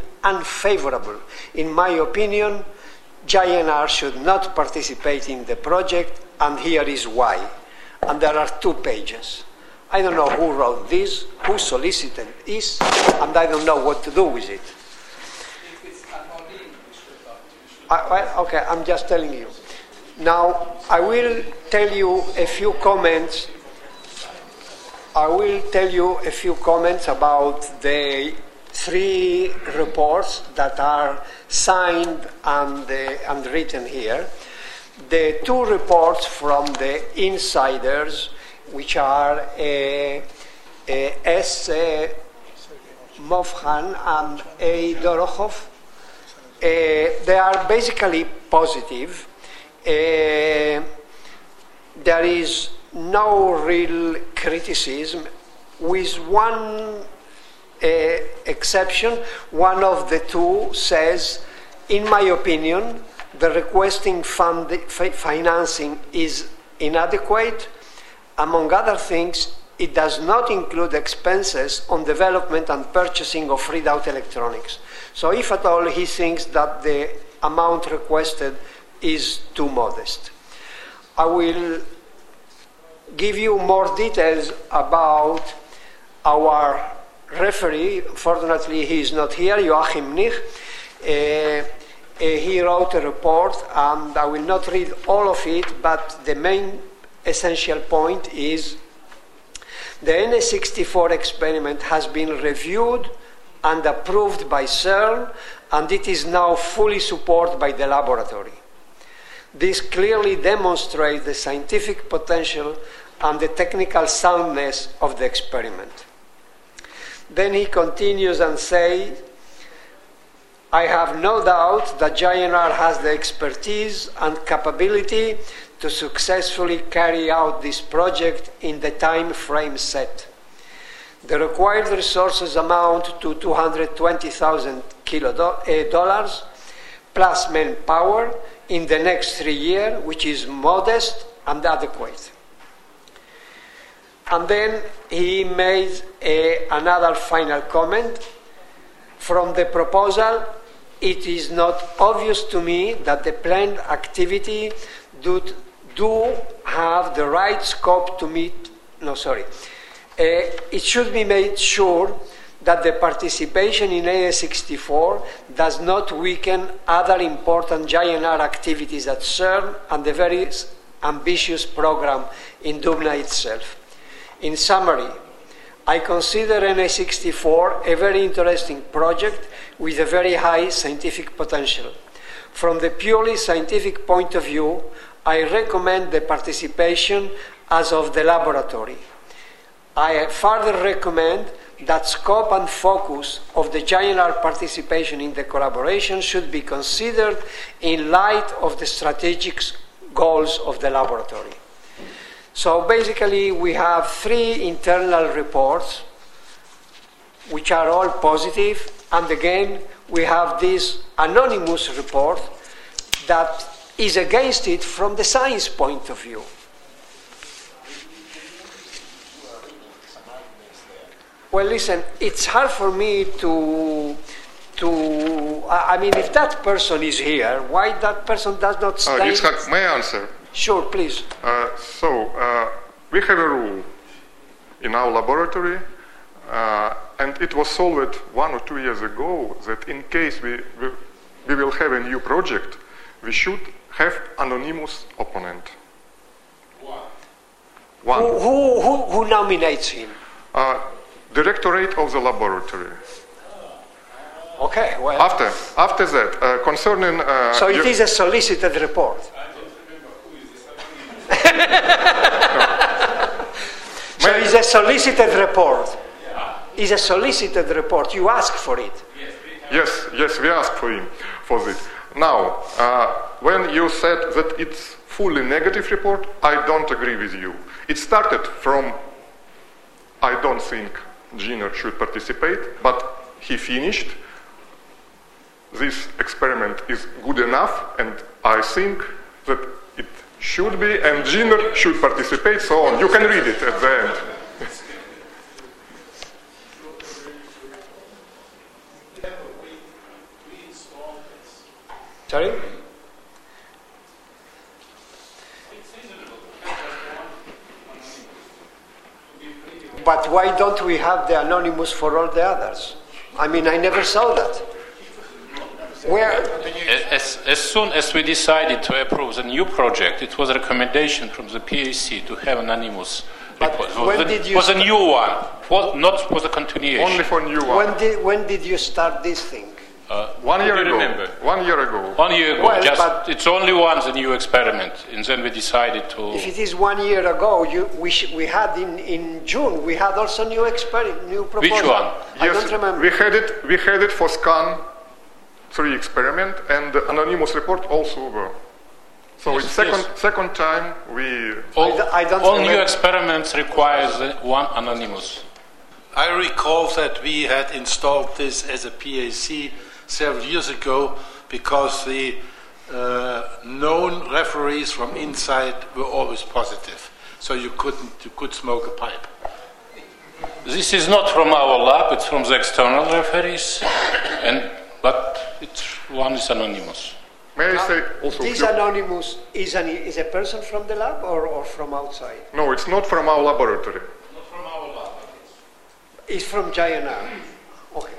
In my opinion, JNR should not participate in the project, and here is why. And there are 2 pages. I don't know who wrote this, who solicited this, and I don't know what to do with it. If it's anonymous, okay, I'm just telling you. Now, I will tell you a few comments. About the 3 reports that are signed and written here. The 2 reports from the insiders, which are S. Movhan and A. Dorokhov, they are basically positive. There is no real criticism, with 1 exception. One of the 2 says, in my opinion, the requesting financing is inadequate. Among other things, it does not include expenses on development and purchasing of readout electronics. So if at all he thinks that the amount requested is too modest. I will give you more details about our referee. Fortunately, he is not here, Joachim Mnich. He wrote a report, and I will not read all of it, but the main essential point is the NS64 experiment has been reviewed and approved by CERN, and it is now fully supported by the laboratory. This clearly demonstrates the scientific potential and the technical soundness of the experiment. Then he continues and says, I have no doubt that JNR has the expertise and capability to successfully carry out this project in the time frame set. The required resources amount to $220,000 plus manpower in the next 3 years, which is modest and adequate. And then he made another final comment. From the proposal, it is not obvious to me that the planned activity do have the right scope to meet. It should be made sure that the participation in AS64 does not weaken other important GNR activities at CERN and the very ambitious program in Dubna itself. In summary, I consider NA64 a very interesting project with a very high scientific potential. From the purely scientific point of view, I recommend the participation as of the laboratory. I further recommend that scope and focus of the GNR participation in the collaboration should be considered in light of the strategic goals of the laboratory. So basically we have 3 internal reports which are all positive, and again we have this anonymous report that is against it from the science point of view. Well, listen, it's hard for me I mean, if that person is here, why that person does not stay? Itzhak, may I answer? Sure, please. We have a rule in our laboratory, and it was solved 1 or 2 years ago, that in case we will have a new project, we should have anonymous opponent. One. Who nominates him? Directorate of the laboratory. Okay, well. After that, concerning... so it is a solicited report. So it's a solicited report. It's a solicited report. You ask for it. Yes, we ask for this. Now, when you said that it's fully negative report, I don't agree with you. It started from, I don't think Giner should participate, but he finished. This experiment is good enough, and I think that it should be, and Giner should participate, so on. You can read it at the end. Sorry? But why don't we have the anonymous for all the others? I mean, I never saw that. Where? As soon as we decided to approve the new project, it was a recommendation from the PAC to have anonymous report. It was a new one, not for the continuation. Only for new one. When did you start this thing? 1 year ago. Remember? 1 year ago. 1 year ago. Well, it's only once a new experiment, and then we decided to. If it is 1 year ago, we had in June we had also new proposal. Which one? I don't remember. We had it for SCAN 3 experiment, and the anonymous report also were. So Yes, it's second time we. I don't all remember. new experiments requires one anonymous. I recall that we had installed this as a PAC several years ago because the known referees from inside were always positive. So you could smoke a pipe. This is not from our lab; it's from the external referees, but one is anonymous. May I say also? This anonymous is a person from the lab or from outside? No, it's not from our laboratory. Not from our lab. It's from GNR. Okay.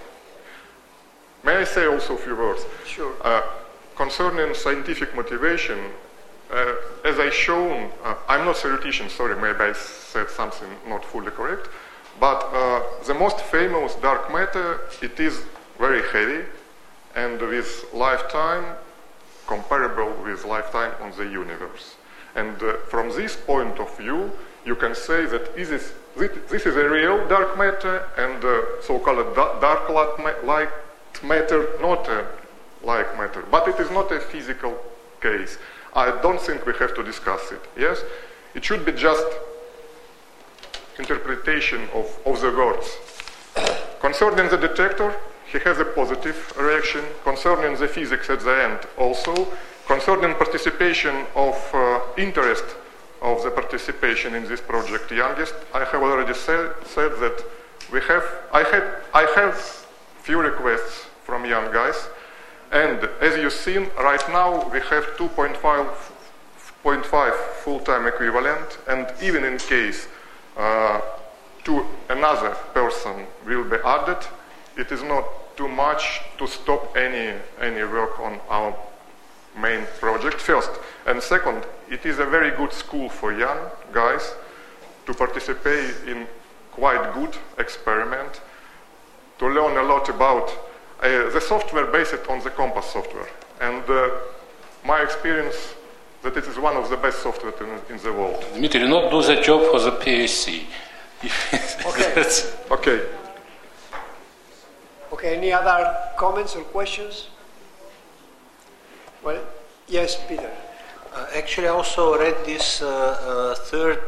May I say also a few words? Sure. Concerning scientific motivation, as I shown, I'm not theoretician, sorry, maybe I said something not fully correct, but the most famous dark matter, it is very heavy and with lifetime comparable with lifetime on the universe. And from this point of view, you can say that this is a real dark matter and so-called dark light matter, not a like matter, but it is not a physical case. I don't think we have to discuss it. Yes, it should be just interpretation of the words. Concerning the detector, he has a positive reaction. Concerning the physics at the end also. Concerning participation of interest of the participation in this project youngest, I have already said that I have few requests from young guys, and as you've seen, right now we have 2.5 full-time equivalent, and even in case to another person will be added, it is not too much to stop any work on our main project, first. And second, it is a very good school for young guys to participate in quite good experiment, to learn a lot about the software based on the Compass software. And my experience that it is one of the best software in the world. Dmitry, not do the job for the PAC. Okay. Okay. Okay, any other comments or questions? Well, yes, Peter. Actually, I also read this third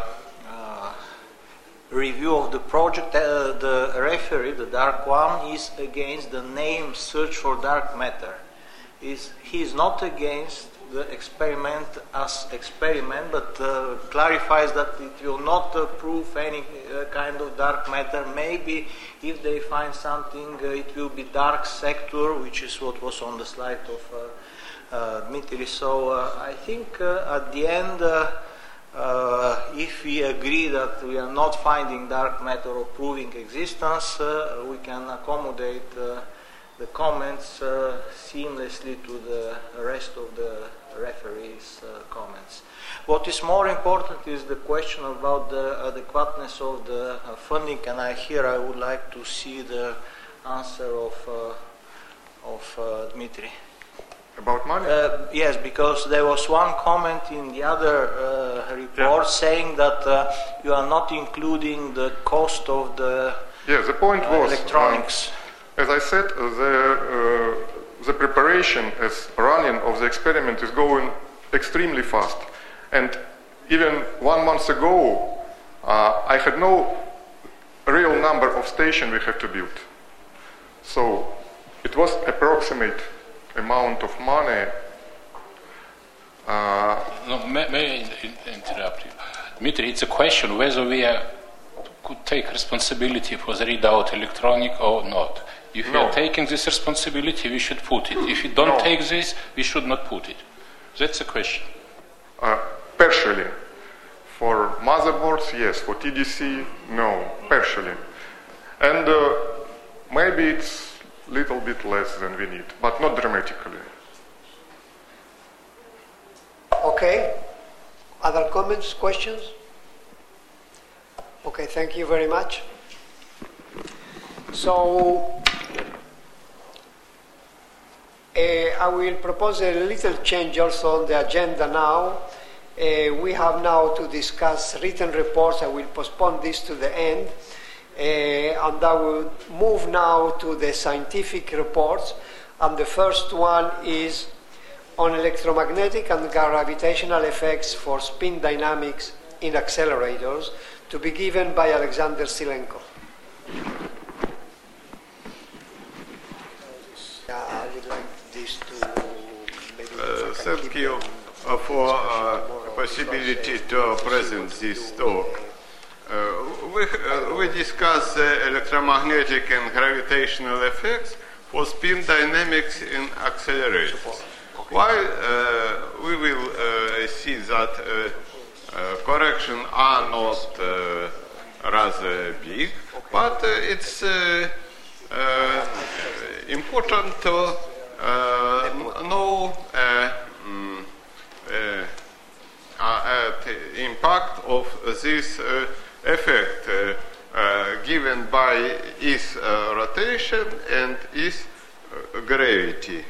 review of the project. The referee, the dark one, is against the name search for dark matter. He is not against the experiment as experiment, but clarifies that it will not prove any kind of dark matter. Maybe if they find something, it will be dark sector, which is what was on the slide of Dmitry. So I think at the end, if we agree that we are not finding dark matter or proving existence, we can accommodate the comments seamlessly to the rest of the referee's comments. What is more important is the question about the adequateness of the funding, and here I would like to see the answer of Dmitry. About money? Yes, because there was one comment in the other report saying that you are not including the cost of the the point was electronics. As I said, the preparation as running of the experiment is going extremely fast. And even 1 month ago, I had no real number of stations we have to build. So it was approximate amount of money. May I interrupt you? Dmitry, it's a question whether we could take responsibility for the readout electronic or not. If we are taking this responsibility, we should put it. If we don't take this, we should not put it. That's the question. Partially. For motherboards, yes. For TDC, no. Partially. And maybe it's a little bit less than we need, but not dramatically. Okay. Other comments, questions? Okay, thank you very much. So, I will propose a little change also on the agenda now. We have now to discuss written reports. I will postpone this to the end. And I will move now to the scientific reports. And the first one is on electromagnetic and gravitational effects for spin dynamics in accelerators, to be given by Alexander Silenko. I would like this to maybe thank you for possibility to present this talk. We discuss the electromagnetic and gravitational effects for spin dynamics in accelerators. While we will see that corrections are not rather big, but it's important to know the impact of this effect given by its rotation and its gravity.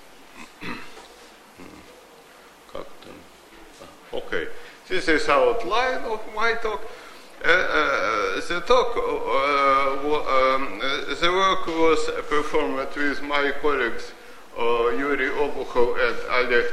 Okay, this is outline of my talk. The work was performed with my colleagues Yuri Obukhov and Oleg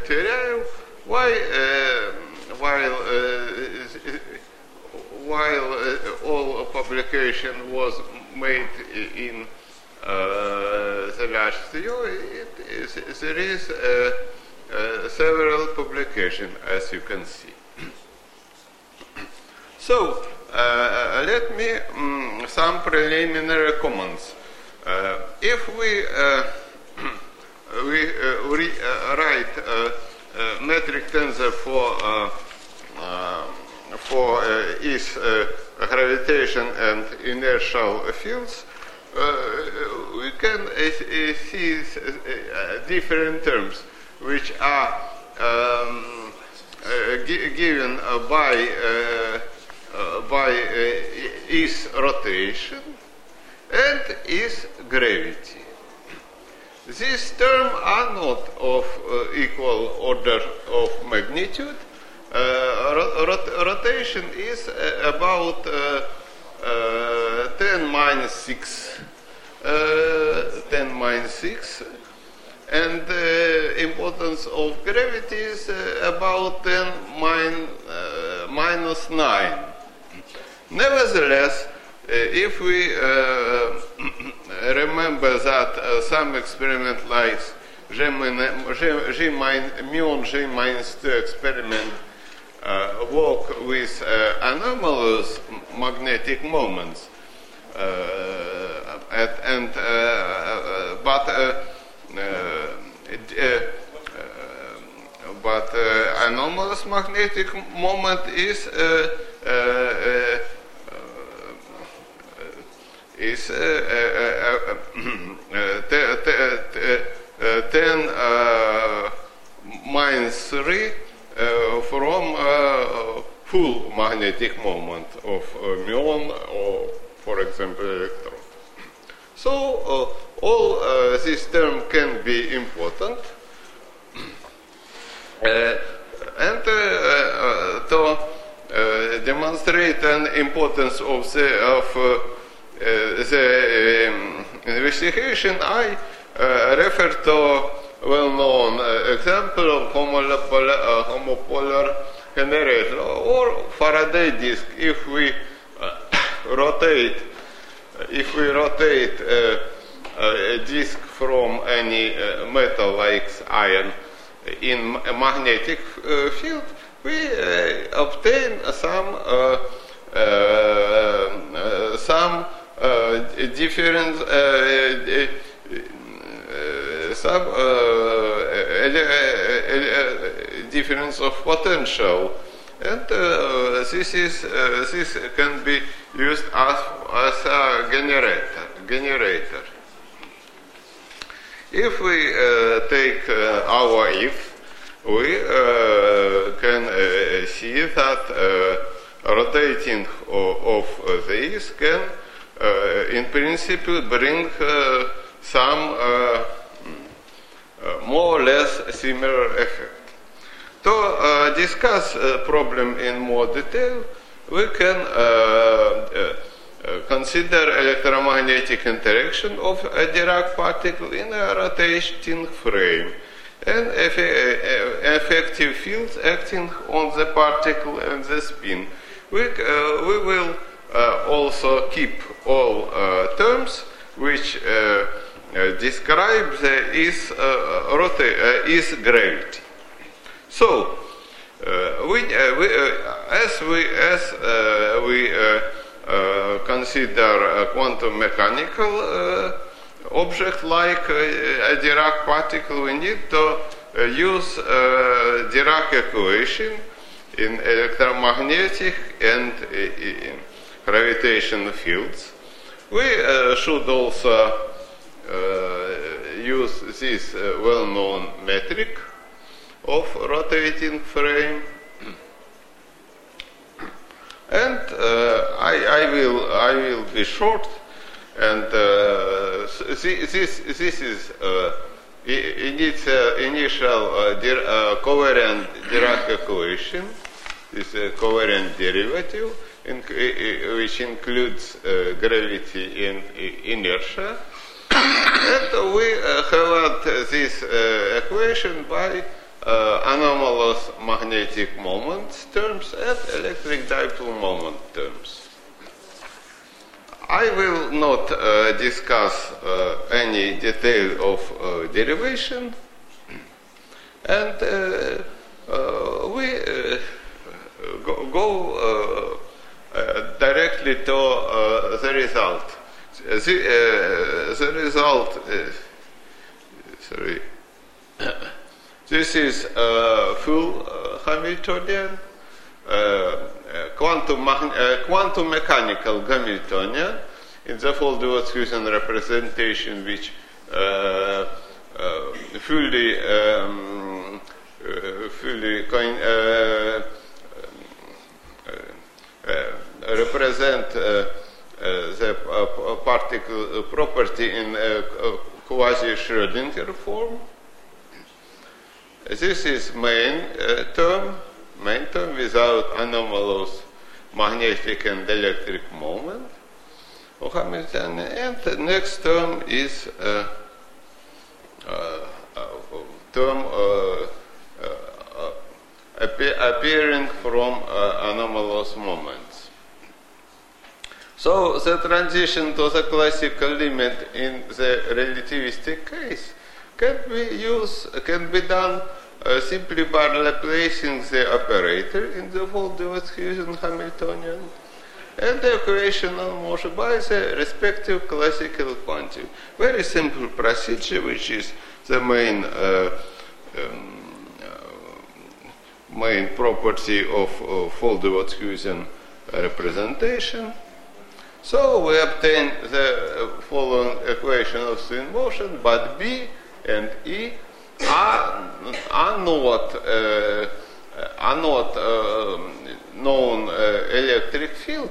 while all publication was made in the last year, there is several publications, as you can see. So, let me some preliminary comments. If we write metric tensor for its gravitation and inertial fields, we can see different terms which are given by its rotation and its gravity. These terms are not of equal order of magnitude. Rotation is about 10 minus 6, and the importance of gravity is about 10 minus 9. Nevertheless, if we remember that some experiment like G-2 experiment work with anomalous magnetic moments, but anomalous magnetic moment is 10 minus 3 from full magnetic moment of muon or, for example, electron. So all these terms can be important, and to demonstrate an importance of the investigation, I refer to well-known example of homopolar generator or Faraday disk. If we rotate a disk from any metal like iron in a magnetic field, we obtain some different difference of potential, and this can be used as a generator. If we take our if, we can see that rotating of this can in principle bring some more or less similar effect. To discuss problem in more detail, we can consider electromagnetic interaction of a Dirac particle in a rotating frame and effective fields acting on the particle and the spin. We will also keep all terms which describe is gravity. So, as we consider a quantum mechanical object like a Dirac particle, we need to use Dirac equation in electromagnetic and gravitational fields. We should also use this well-known metric of rotating frame, and I will be short. And this is initial covariant Dirac equation. This covariant derivative, which includes gravity and inertia. And we have this equation by anomalous magnetic moment terms and electric dipole moment terms. I will not discuss any detail of derivation, and we go directly to the result. The result is, this is full Hamiltonian, quantum mechanical Hamiltonian in the Foldovod-Huijsen representation, which fully represent the particle property in quasi-Schrödinger form. This is main term without anomalous magnetic and electric moment of Hamilton, and the next term is term appearing from anomalous moments. So the transition to the classical limit in the relativistic case can be done simply by replacing the operator in the Foldovod-Huijsen Hamiltonian and the equation of motion by the respective classical quantity. Very simple procedure, which is the main property of Foldovod-Huijsen representation. So we obtain the following equation of spin motion, but B and E are not known electric field,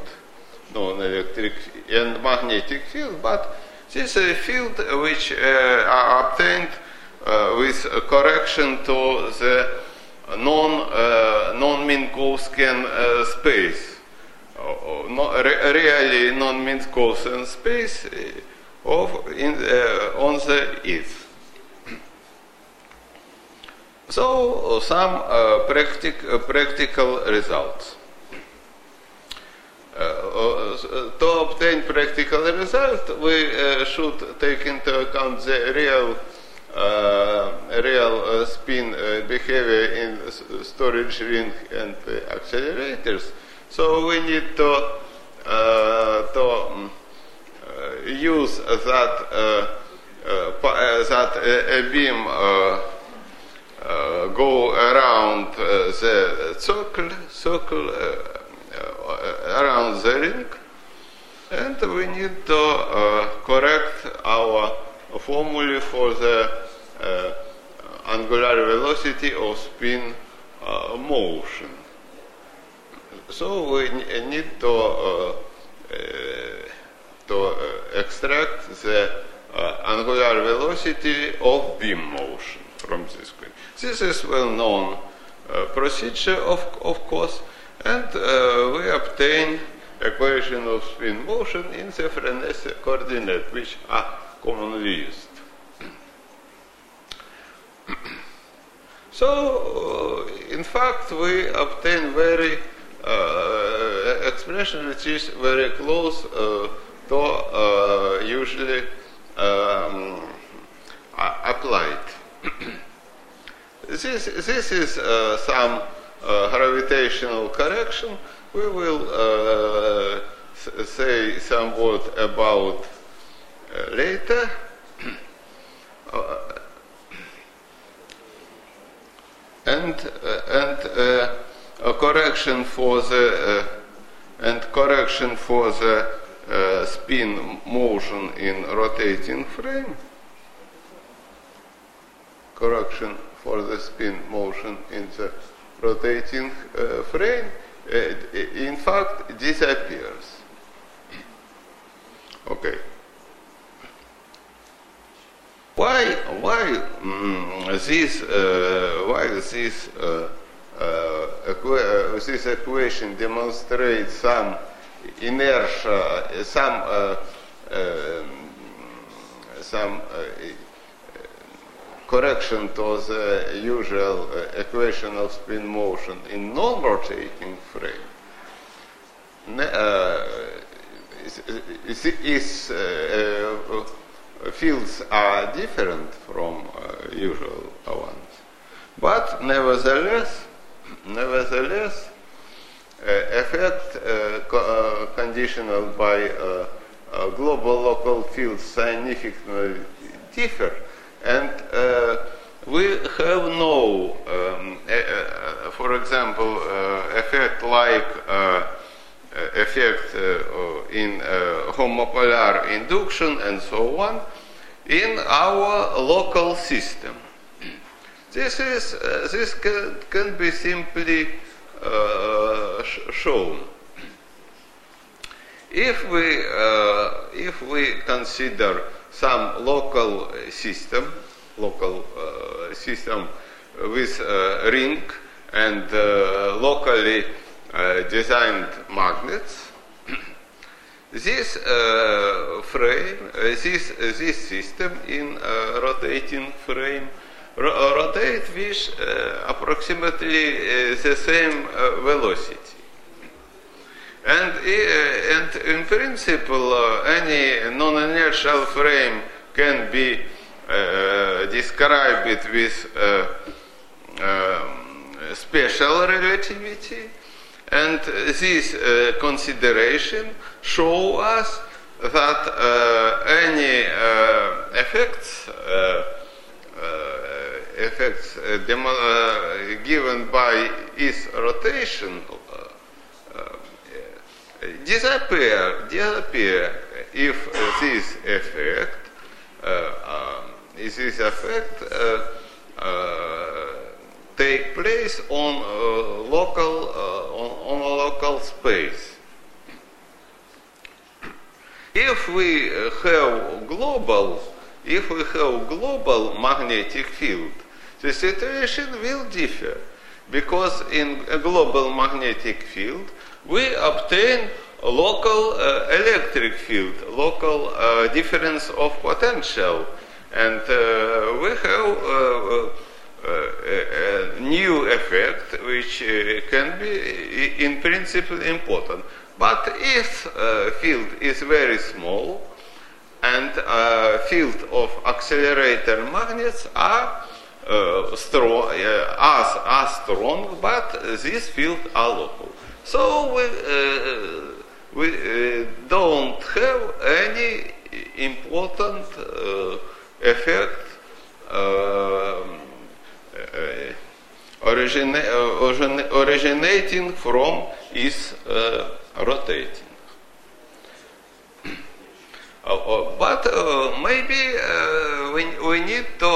and magnetic field, but this is a field which are obtained with correction to the non-Minkowskian space, really non-Minkowskian space on the ETH. So some practical results. To obtain practical result, we should take into account the real spin behavior in storage ring and accelerators. So we need to use that a beam go around the circle around the ring, and we need to correct our formula for the angular velocity of spin motion. So we need to extract the angular velocity of beam motion from this equation. This is well-known procedure, of course, and we obtain equation of spin motion in the Fresnel coordinate, which are commonly used. So, in fact, we obtain very expression which is very close to usually applied. This is some gravitational correction. We will say some word about later. And a correction for the spin motion in rotating frame. Correction for the spin motion in the rotating frame, in fact, disappears. Okay. Why this equation demonstrates some inertia, some correction to the usual equation of spin motion in non-rotating frame fields are different from usual ones. But nevertheless, effect conditional by global local fields scientifically differ, and we have no, for example, effect like effect in homopolar induction and so on in our local system. This can be simply shown. If we consider some local system with ring and locally designed magnets, this frame, this system in rotating frame rotate with approximately the same velocity. And in principle, any non-inertial frame can be described with special relativity, and this consideration show us that any effects given by its rotation disappear if this effect take place on a local space. If we have global magnetic field, the situation will differ, because in a global magnetic field we obtain a local electric field, local difference of potential, and we have a new effect which can be in principle important. But if field is very small and field of accelerator magnets are strong, but these fields are local. So we don't have any important effect originating from its rotating. But maybe we need to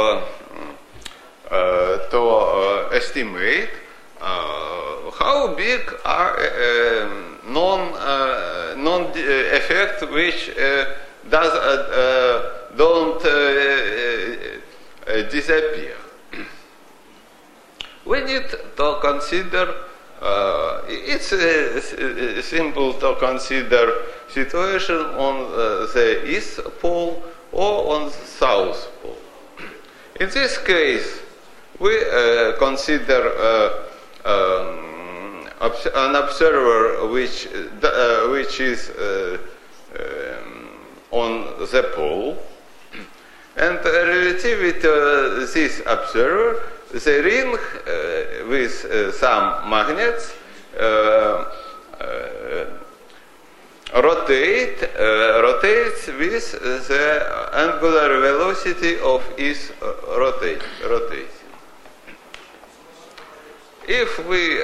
estimate how big are non effects which don't disappear. We need to consider. It's simple to consider situation on the east pole or on the south pole. In this case, we consider an observer which is on the pole, and relative to this observer, the ring with some magnets rotates with the angular velocity of its rotation. If we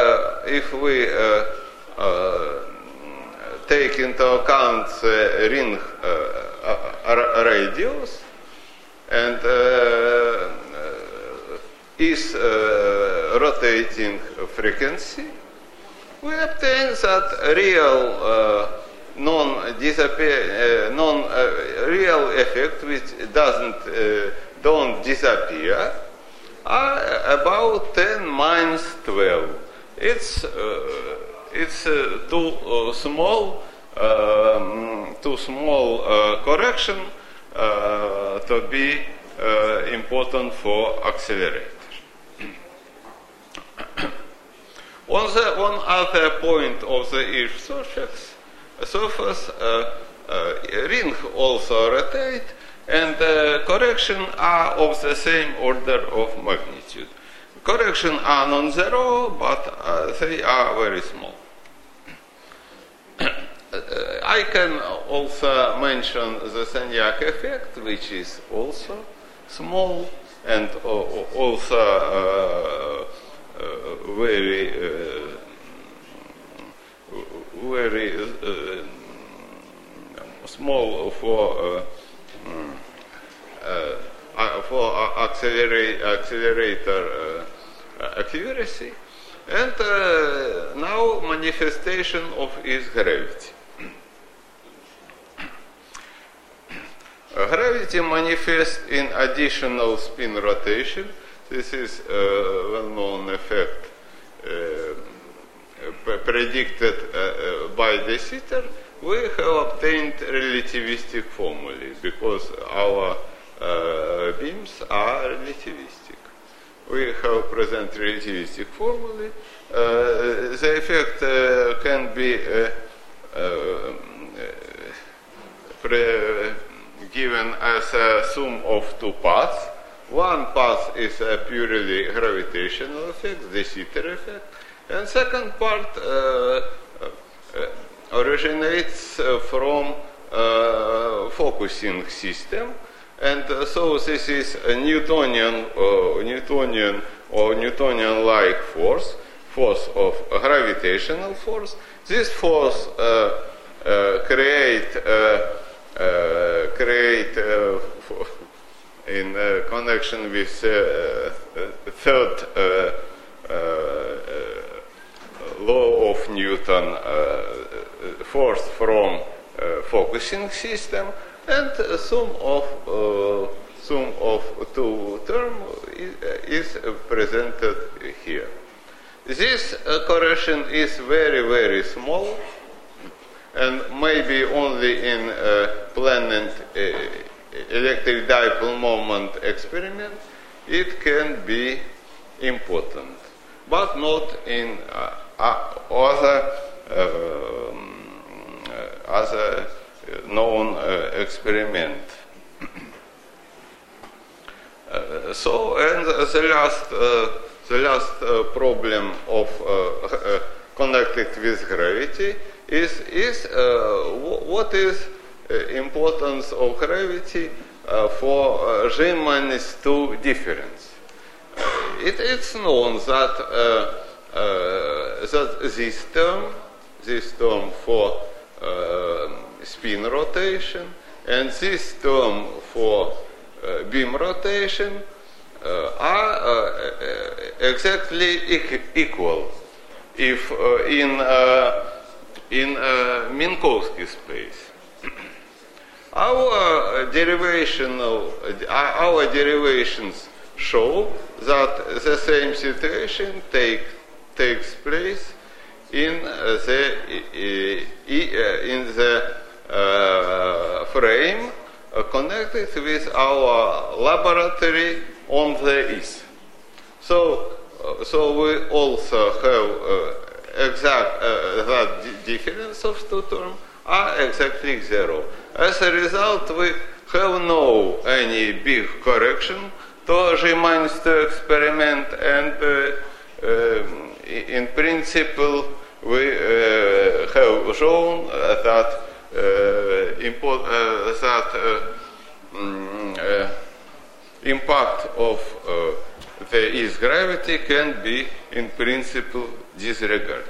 take into account the ring radius and its rotating frequency, we obtain that real real effect which don't disappear are about 10 minus 12. It's too small correction to be important for accelerator. On other point of the each surface, ring also rotate, and correction are of the same order of magnitude. Correction are non-zero, but they are very small. I can also mention the Sagnac effect, which is also small and also very small for accelerator accuracy, and now manifestation of its gravity. Gravity manifests in additional spin rotation. This is a well-known effect predicted by de Sitter. We have obtained relativistic formulae because our beams are relativistic. We have present relativistic formulae. The effect can be given as a sum of two paths. One path is a purely gravitational effect, the Sitter effect, and second part originates from focusing system, and so this is a Newtonian or Newtonian-like force of gravitational force. This force create in connection with third law of Newton, force from focusing system, and sum of two terms is presented here. This correction is very, very small, and maybe only in planet electric dipole moment experiment it can be important, but not in other known experiment. So, and the last problem of connected with gravity is what is importance of gravity for G-2 difference. It's known that this term for spin rotation and this term for beam rotation are exactly equal if in Minkowski space. Our derivations show that the same situation takes place in the frame connected with our laboratory on the east. So we also have exact that difference of two terms are exactly zero. As a result, we have no any big correction to G-2 experiment, and in principle we have shown that impact of the Earth's gravity can be in principle disregarded.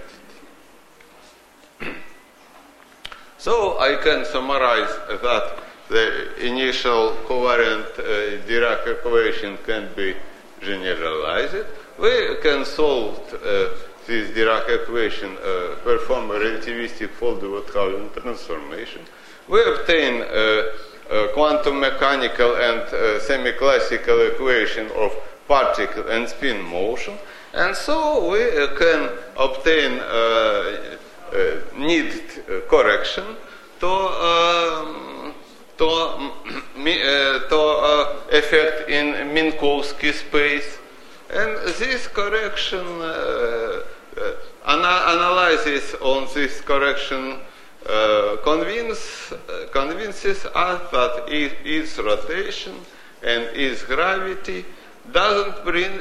So I can summarize that the initial covariant Dirac equation can be generalized. We can solve this Dirac equation, perform a relativistic Fodor-Haugen transformation. We obtain quantum mechanical and semi-classical equation of particle and spin motion, and so we can obtain needed correction to effect Minkowski space. And this correction analysis on this correction convinces us that its rotation and its gravity doesn't bring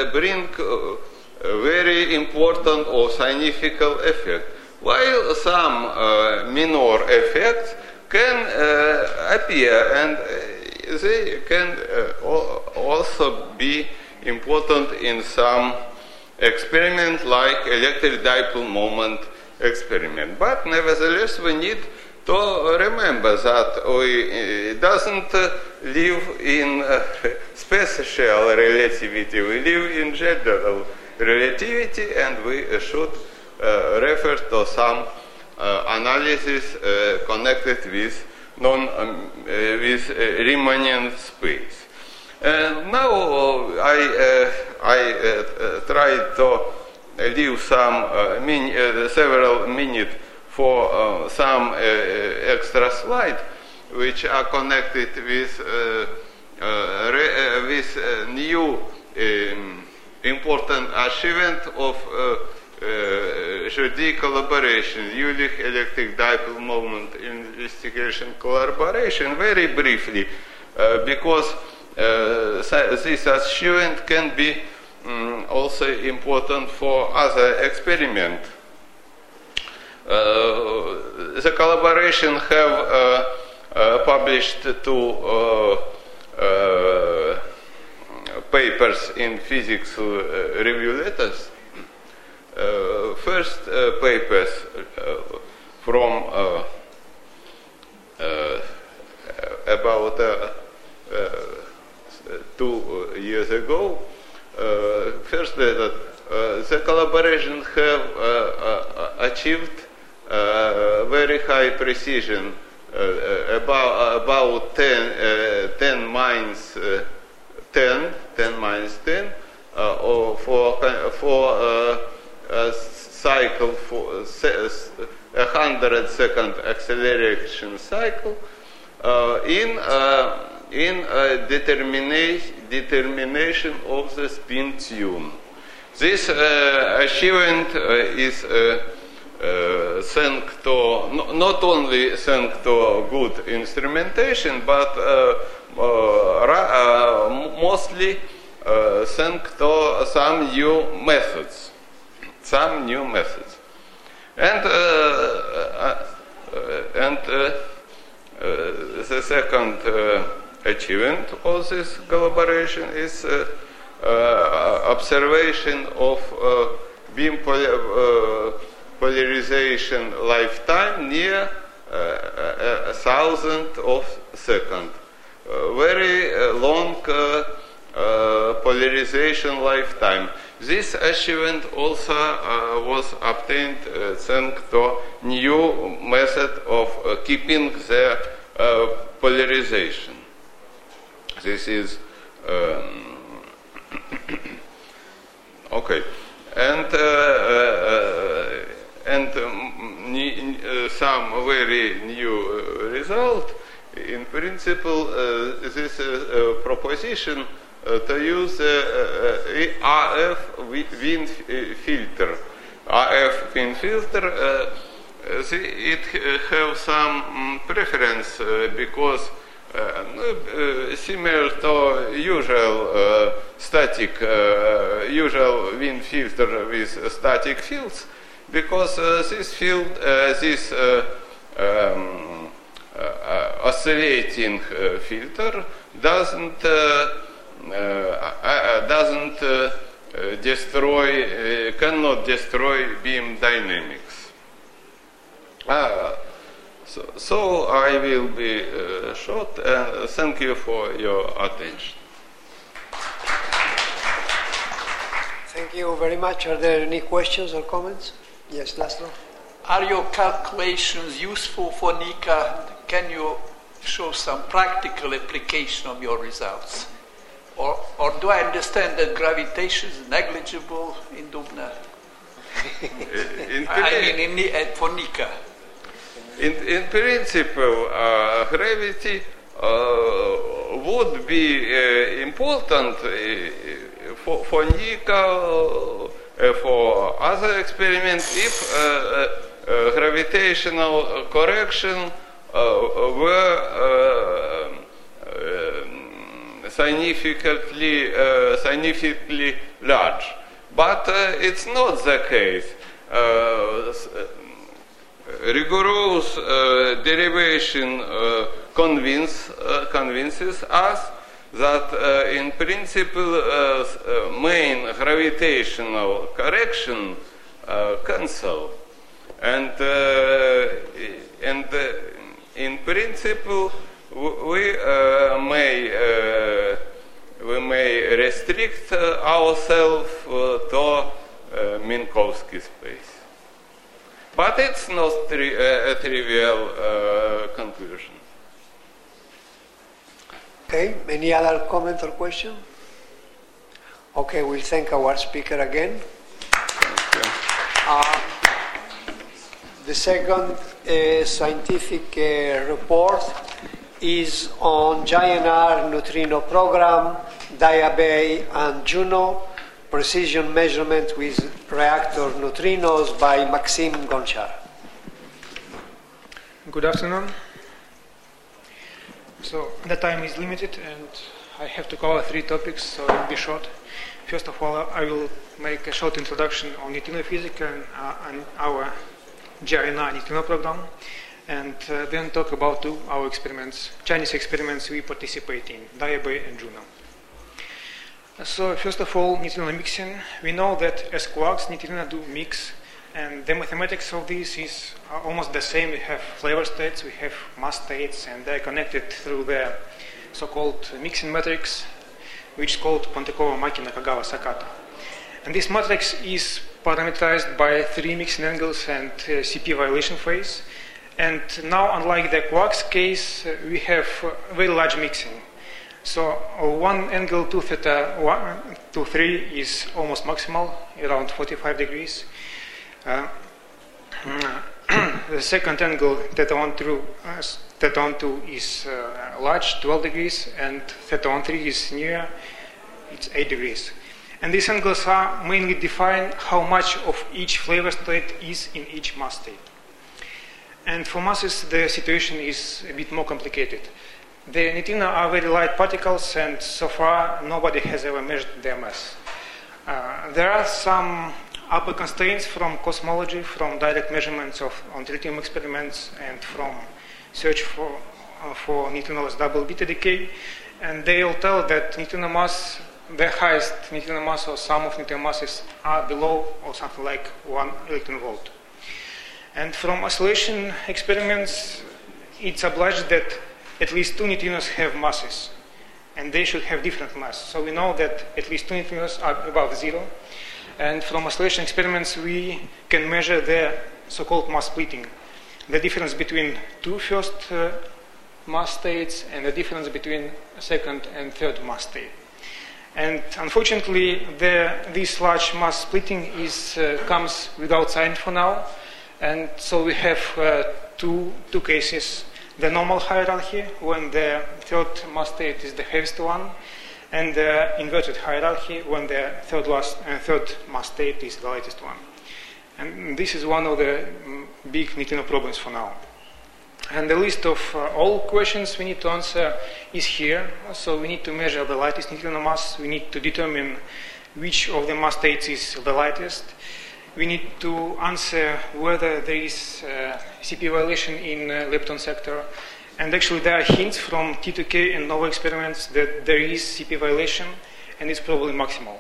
very important or significant effect, while some minor effects can appear, and they can also be important in some experiment like electric dipole moment experiment. But nevertheless, we need to remember that we doesn't live in special relativity, we live in general relativity, and we should refer to some analysis connected with Riemannian space. Now I tried to leave some several minutes for some extra slides, which are connected with new important achievement of Jaudet collaboration, Jülich electric dipole moment investigation collaboration, very briefly, because this achievement can be also important for other experiments. The collaboration have published two papers in physics review letters. First papers from about 2 years ago. First letter, the collaboration have achieved very high precision, about 10 minus 10 for a cycle for 100-second acceleration cycle in determination of the spin tune. This achievement is thanks to not only thanks to good instrumentation, but mostly thanks to some new methods. And the second achievement of this collaboration is observation of beam polarization lifetime near 1,000 of second. Very long polarization lifetime. This achievement also was obtained thanks to new method of keeping the polarization. This is okay, and some very new result. In principle, this proposition to use RF wind filter. RF wind filter, it have some preference because similar to usual usual wind filter with static fields, because this field, this oscillating filter doesn't destroy, cannot destroy beam dynamics. So I will be short, and thank you for your attention. Thank you very much. Are there any questions or comments? Yes, Laszlo? Are your calculations useful for NICA? Can you show some practical application of your results? Or do I understand that gravitation is negligible in Dubna? For NICA. In principle, gravity would be important for NICA, for other experiments, if gravitational correction were significantly large. But it's not the case. Rigorous derivation convinces us that in principle main gravitational correction cancel, and in principle we may restrict ourselves to Minkowski space. But it's not a trivial conclusion. Okay, any other comment or question? Okay, we'll thank our speaker again. The second scientific report is on GNR neutrino program, Diabay and Juno, precision measurement with reactor neutrinos by Maxime Gonchar. Good afternoon. So the time is limited and I have to cover 3 topics, so it will be short. First of all, I will make a short introduction on neutrino physics and our GNR neutrino program, and then talk about 2 our experiments, Chinese experiments we participate in, Diabay and Juno. So first of all, neutrino mixing. We know that as quarks, neutrino do mix, and the mathematics of this is almost the same. We have flavor states, we have mass states, and they're connected through the so-called mixing matrix, which is called Pontekova-Maki-Nakagawa-Sakato. And this matrix is parameterized by 3 mixing angles and CP violation phase. And now, unlike the quarks case, we have very large mixing. So 1 angle 2 theta 1 to 3 is almost maximal, around 45 degrees. The second angle theta 1 2 is large, 12 degrees, and theta 1 3 is near, it's 8 degrees. And these angles are mainly define how much of each flavor state is in each mass state. And for masses, the situation is a bit more complicated. The neutrino are very light particles, and so far nobody has ever measured their mass. There are some upper constraints from cosmology, from direct measurements on tritium experiments, and from search for neutrino's double beta decay, and they all tell that neutrino mass, the highest neutrino mass or sum of neutrino masses are below or something like 1 electron volt. And from oscillation experiments, it's obliged that at least 2 neutrinos have masses, and they should have different mass. So we know that at least 2 neutrinos are above 0, and from oscillation experiments we can measure the so-called mass splitting, the difference between 2 first mass states and the difference between second and third mass state. And unfortunately, this large mass splitting comes without sign for now, and so we have two cases. The normal hierarchy, when the third mass state is the heaviest one, and the inverted hierarchy, when the third mass state is the lightest one. And this is one of the big neutrino problems for now. And the list of all questions we need to answer is here. So we need to measure the lightest neutrino mass. We need to determine which of the mass states is the lightest. We need to answer whether there is CP violation in lepton sector. And actually there are hints from T2K and NOVA experiments that there is CP violation, and it's probably maximal.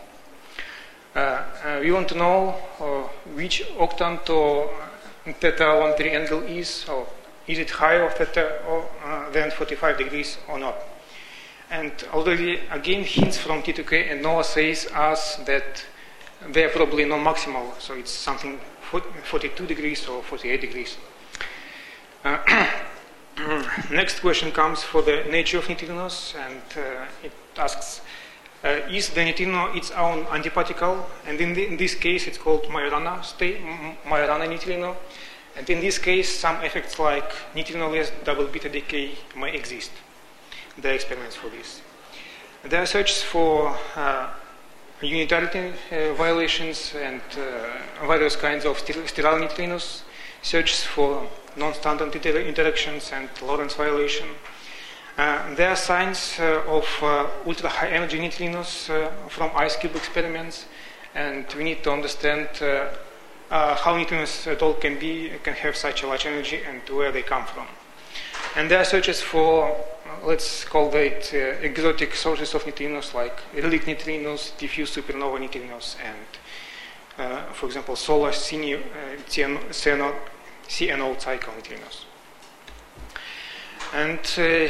We want to know which octant or theta 1,3 angle is, or is it higher theta than 45 degrees or not. And already again hints from T2K and NOVA says us that they are probably non-maximal, so it's something 42 degrees or 48 degrees. Next question comes for the nature of neutrinos, and it asks, is the neutrino its own antiparticle? And in this case, it's called Majorana neutrino. And in this case, some effects like neutrino-less double beta decay may exist. the experiments for this. There are searches for unitarity violations and various kinds of sterile neutrinos, searches for non-standard interactions and Lorentz violation. There are signs of ultra-high energy neutrinos from IceCube experiments, and we need to understand how neutrinos at all can have such a large energy and where they come from. And there are searches for, let's call it exotic sources of neutrinos like relic neutrinos, diffuse supernova neutrinos, and, for example, solar CNO cycle neutrinos. And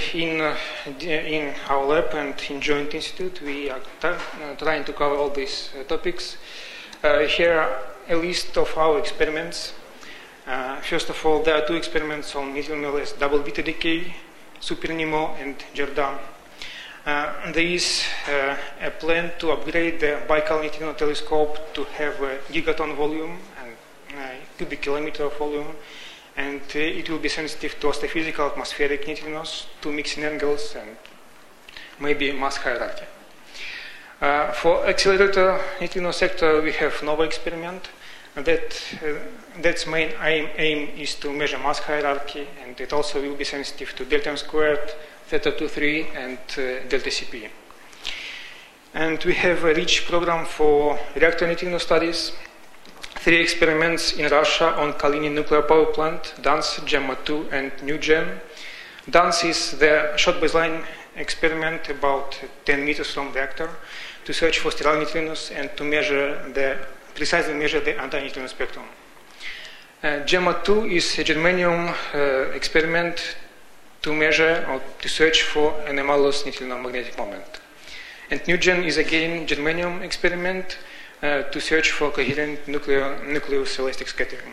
in our lab and in Joint Institute, we are trying to cover all these topics. Here are a list of our experiments. First of all, there are 2 experiments on neutron LS double beta decay, SuperNeMo and Jordan. There is a plan to upgrade the Baikal neutrino telescope to have a gigaton volume and cubic kilometer of volume, and it will be sensitive to astrophysical atmospheric neutrinos, to mixing angles, and maybe mass hierarchy. For accelerator neutrino sector, we have NOVA experiment. That's main aim is to measure mass hierarchy, and it also will be sensitive to delta M squared, theta 2-3, and delta CP. And we have a rich program for reactor neutrino studies. 3 experiments in Russia on Kalinin nuclear power plant, DANCE, GEMMA2, and NuGen. DANCE is the short baseline experiment about 10 meters from the reactor to search for sterile neutrinos and to precisely measure the anti-neutrino spectrum. GEMMA2 is a germanium experiment to measure or to search for an anomalous neutrino magnetic moment. And NuGen is again germanium experiment to search for coherent nucleus elastic scattering.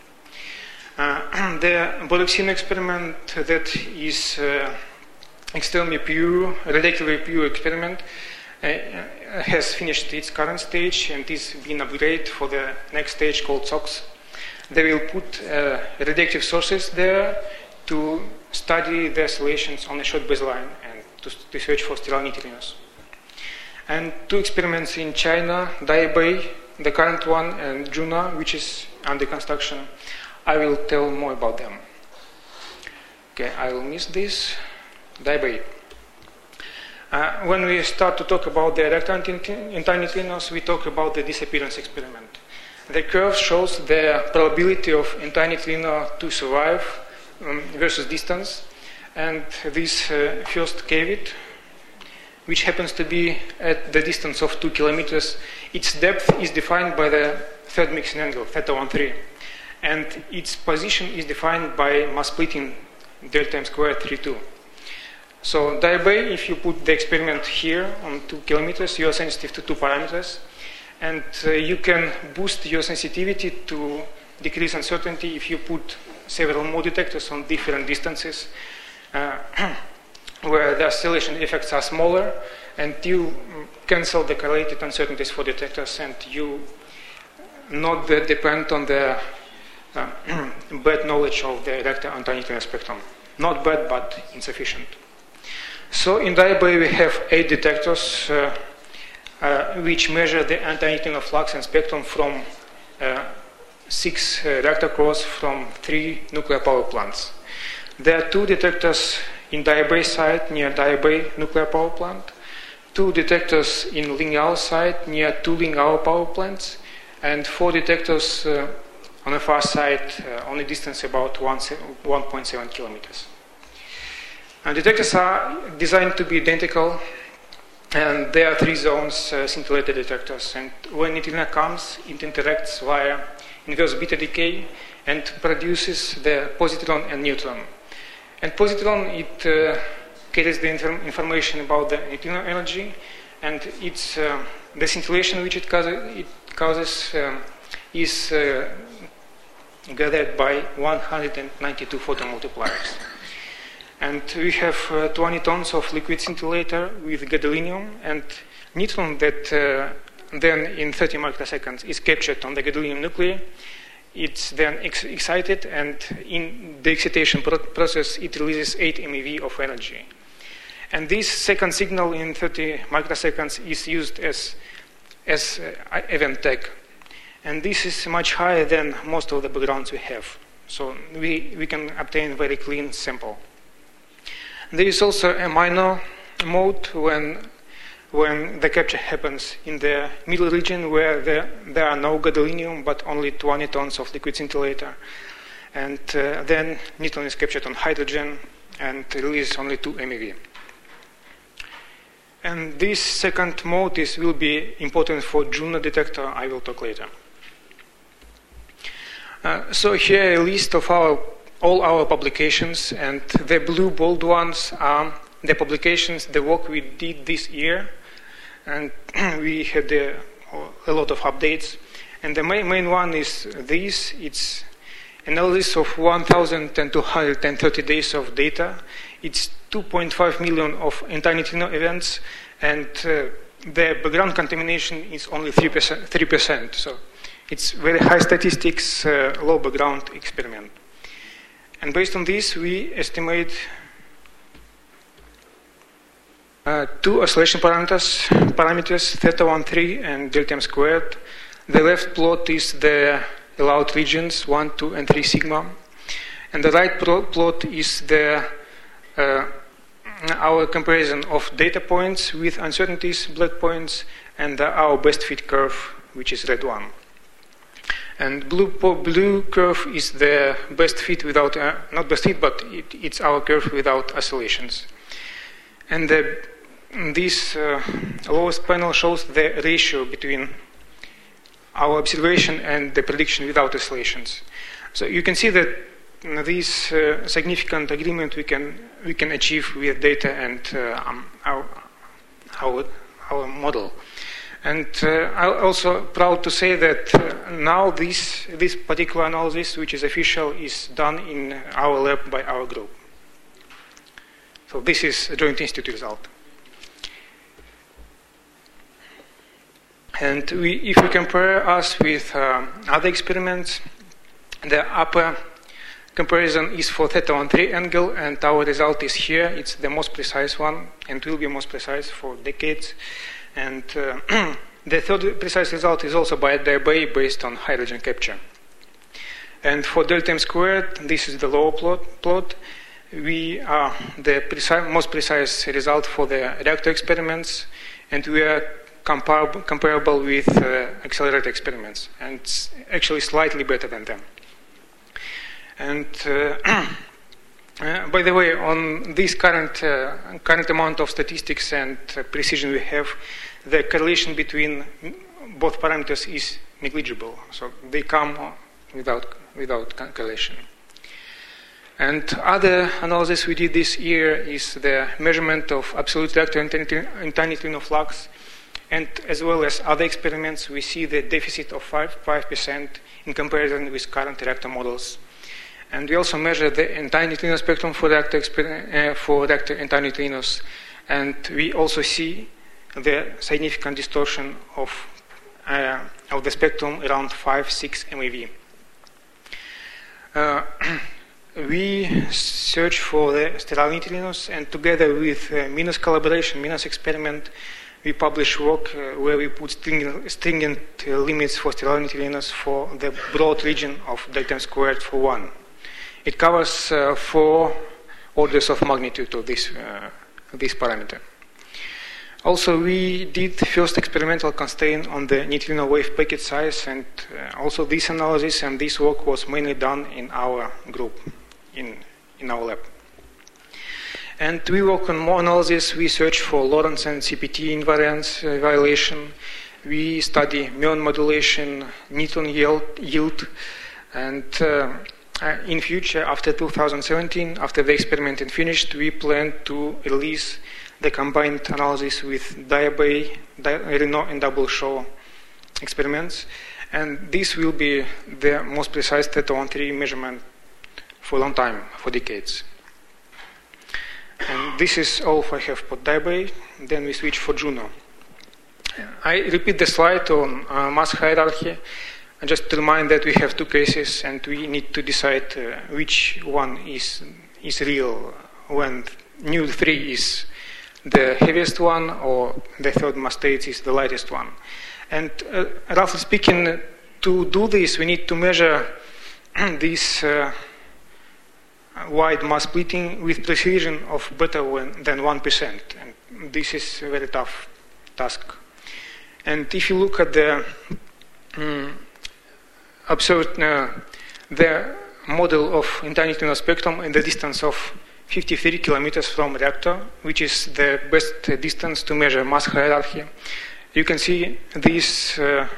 The Boroxino experiment, that is extremely pure, relatively pure experiment, has finished its current stage and is being upgraded for the next stage called SOX. They will put radioactive sources there to study the oscillations on a short baseline and to search for sterile neutrinos. And 2 experiments in China, Daibei, the current one, and Juna, which is under construction. I will tell more about them. Okay, I will miss this. Daibei. When we start to talk about the reactor antineutrinos, we talk about the disappearance experiment. The curve shows the probability of antineutrino to survive versus distance, and this first caveat, which happens to be at the distance of 2 kilometers, its depth is defined by the third mixing angle, theta 1-3, and its position is defined by mass splitting delta M squared 3-2. So Daibei, if you put the experiment here on 2 kilometers, you are sensitive to 2 parameters, and you can boost your sensitivity to decrease uncertainty if you put several more detectors on different distances where the oscillation effects are smaller, and you cancel the correlated uncertainties for detectors, and you not depend on the bad knowledge of the reactor antineutrino spectrum. Not bad, but insufficient. So in Daibei we have 8 detectors which measure the antineutrino flux and spectrum from 6 reactor cores from 3 nuclear power plants. There are 2 detectors in Daibei site near Daibei nuclear power plant, 2 detectors in Lingyao site near 2 Lingyao power plants, and 4 detectors on the far side on a distance about 1.7 kilometers. And detectors are designed to be identical, and there are 3 zones scintillator detectors, and when neutrino comes, it interacts via inverse beta decay and produces the positron and neutron. And positron, it carries the information about the neutrino energy, and it's the scintillation which it causes is gathered by 192 photomultipliers. And we have 20 tons of liquid scintillator with gadolinium and neutron that then in 30 microseconds is captured on the gadolinium nuclei. It's then excited, and in the excitation process it releases 8 MeV of energy. And this second signal in 30 microseconds is used as event tag. And this is much higher than most of the backgrounds we have. So we can obtain very clean sample. There is also a minor mode when the capture happens in the middle region where there are no gadolinium but only 20 tons of liquid scintillator. And then neutron is captured on hydrogen and releases only 2 MeV. And this second mode will be important for Juno detector. I will talk later. So here a list of all our publications, and the blue bold ones are the publications, the work we did this year, and we had a lot of updates. And the main one is this. It's analysis of 1,230 days of data. It's 2.5 million of anti-neutrino events, and the background contamination is only 3%. So it's very high statistics, low background experiment. And based on this, we estimate 2 oscillation parameters, theta-1,3 and delta m squared. The left plot is the allowed regions, 1, 2, and 3 sigma. And the right plot is our comparison of data points with uncertainties, black points, and our best fit curve, which is red one. And blue curve is the best fit without, not best fit, but it's our curve without oscillations. And this lowest panel shows the ratio between our observation and the prediction without oscillations. So you can see that this significant agreement we can achieve with data and our model. And I'm also proud to say that now this particular analysis, which is official, is done in our lab by our group. So this is a joint institute result. And if we compare us with other experiments, the upper comparison is for theta-1,3 angle, and our result is here. It's the most precise one, and will be most precise for decades. And the third precise result is also by Diabay based on hydrogen capture. And for delta m squared, this is the lower plot. We are the most precise result for the reactor experiments, and we are comparable with accelerator experiments, and it's actually slightly better than them. And by the way, on this current amount of statistics and precision we have, the correlation between both parameters is negligible. So they come without correlation. And other analysis we did this year is the measurement of absolute reactor antineutrino flux, and as well as other experiments, we see the deficit of 5% in comparison with current reactor models. And we also measure the antineutrino spectrum for reactor antineutrinos, and we also see the significant distortion of the spectrum around 5-6 MeV. We search for the sterile neutrinos, and together with Minos collaboration, Minos experiment, we publish work where we put stringent limits for sterile neutrinos for the broad region of delta m squared for 1. It covers 4 orders of magnitude of this parameter. Also, we did first experimental constraint on the neutrino wave packet size, and also this analysis and this work was mainly done in our group, in our lab. And we work on more analysis. We search for Lorentz and CPT invariance violation. We study muon modulation, neutron yield, and in future, after 2017, after the experiment is finished, we plan to release the combined analysis with Diabay, Renault, and Double Show experiments. And this will be the most precise theta-1,3 measurement for a long time, for decades. And this is all I have for Diabay. Then we switch for Juno. I repeat the slide on mass hierarchy. Just to remind that we have 2 cases, and we need to decide which one is real when nu3 is the heaviest one, or the third mass state is the lightest one. And roughly speaking, to do this, we need to measure this wide mass splitting with precision of better than 1%. And this is a very tough task. And if you look at the observed the model of entire neutrino spectrum in the distance of 53 kilometers from reactor, which is the best distance to measure mass hierarchy, you can see these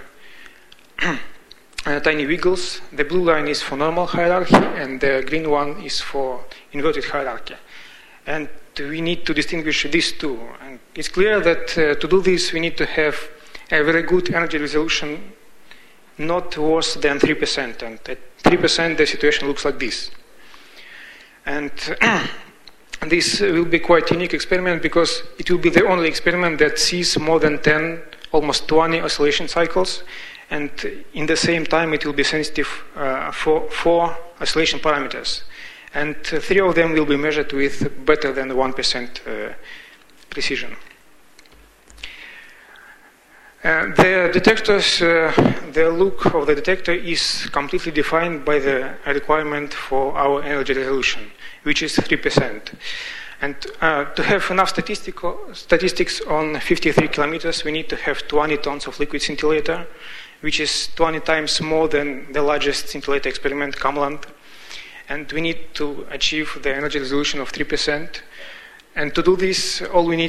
tiny wiggles. The blue line is for normal hierarchy, and the green one is for inverted hierarchy. And we need to distinguish these two. And it's clear that to do this, we need to have a very good energy resolution, not worse than 3%. And at 3%, the situation looks like this. And this will be quite unique experiment because it will be the only experiment that sees more than 10, almost 20 oscillation cycles. And in the same time, it will be sensitive for 4 oscillation parameters. And 3 of them will be measured with better than 1% precision. The detectors, the look of the detector is completely defined by the requirement for our energy resolution, which is 3%. And to have enough statistics on 53 kilometers, we need to have 20 tons of liquid scintillator, which is 20 times more than the largest scintillator experiment, Kamland. And we need to achieve the energy resolution of 3%. And to do this, all we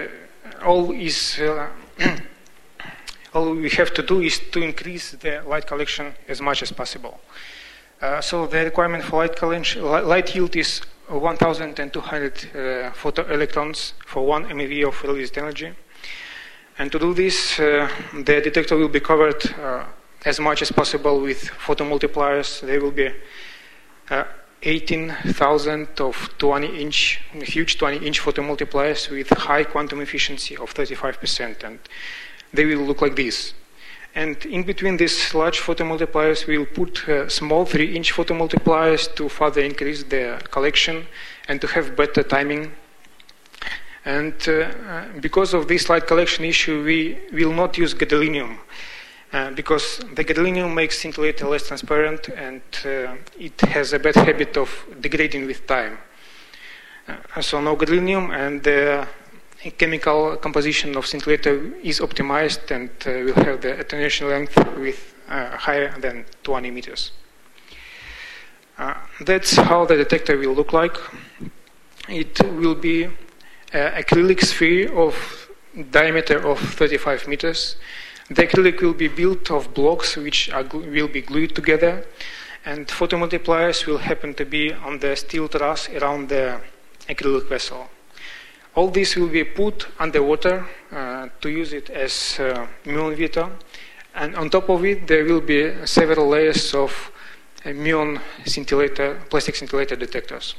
have to do is to increase the light collection as much as possible. So the requirement for light yield is 1,200 photoelectrons for 1 MeV of released energy. And to do this, the detector will be covered as much as possible with photomultipliers. There will be 18,000 of 20-inch, huge 20-inch photomultipliers with high quantum efficiency of 35%. And they will look like this. And in between these large photomultipliers, we will put small 3-inch photomultipliers to further increase the collection and to have better timing. And because of this light collection issue, we will not use gadolinium because the gadolinium makes scintillator less transparent and it has a bad habit of degrading with time. So no gadolinium, and the chemical composition of scintillator is optimized and will have the attenuation length with higher than 20 meters. That's how the detector will look like. It will be an acrylic sphere of diameter of 35 meters. The acrylic will be built of blocks which will be glued together, and photomultipliers will happen to be on the steel truss around the acrylic vessel. All this will be put underwater to use it as muon vita, and on top of it there will be several layers of muon scintillator, plastic scintillator detectors.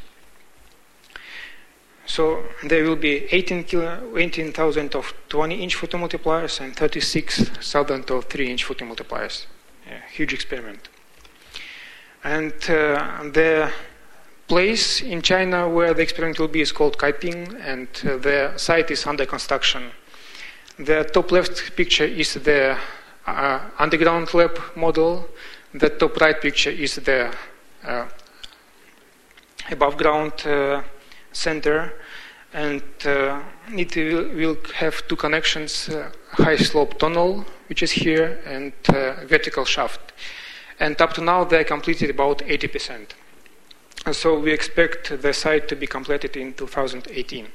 So there will be 18,000 of 20-inch photomultipliers and 36,000 of 3-inch photomultipliers. A huge experiment. And the place in China where the experiment will be is called Kaiping, and the site is under construction. The top left picture is the underground lab model. The top right picture is the above ground center, and it will have 2 connections, high slope tunnel, which is here, and vertical shaft. And up to now they completed about 80%. So we expect the site to be completed in 2018.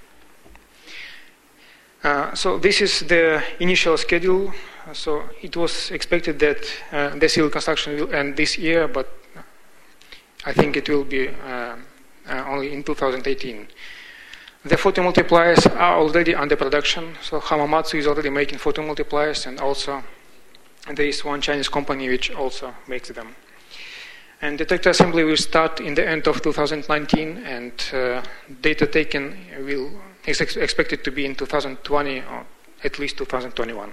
So this is the initial schedule. So it was expected that the civil construction will end this year, but I think it will be only in 2018. The photomultipliers are already under production. So Hamamatsu is already making photomultipliers, and also there is one Chinese company which also makes them. And detector assembly will start in the end of 2019, and data taken is expected to be in 2020 or at least 2021.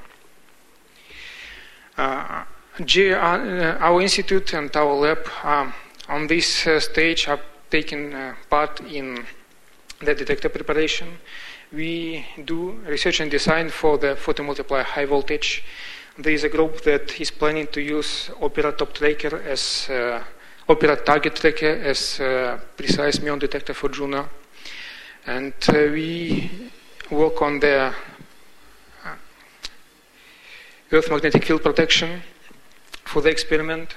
Our institute and our lab on this stage are taking part in the detector preparation, we do research and design for the photomultiplier high voltage. There is a group that is planning to use Opera Top Tracker as Opera Target Tracker as precise muon detector for Juno, and we work on the Earth magnetic field protection for the experiment.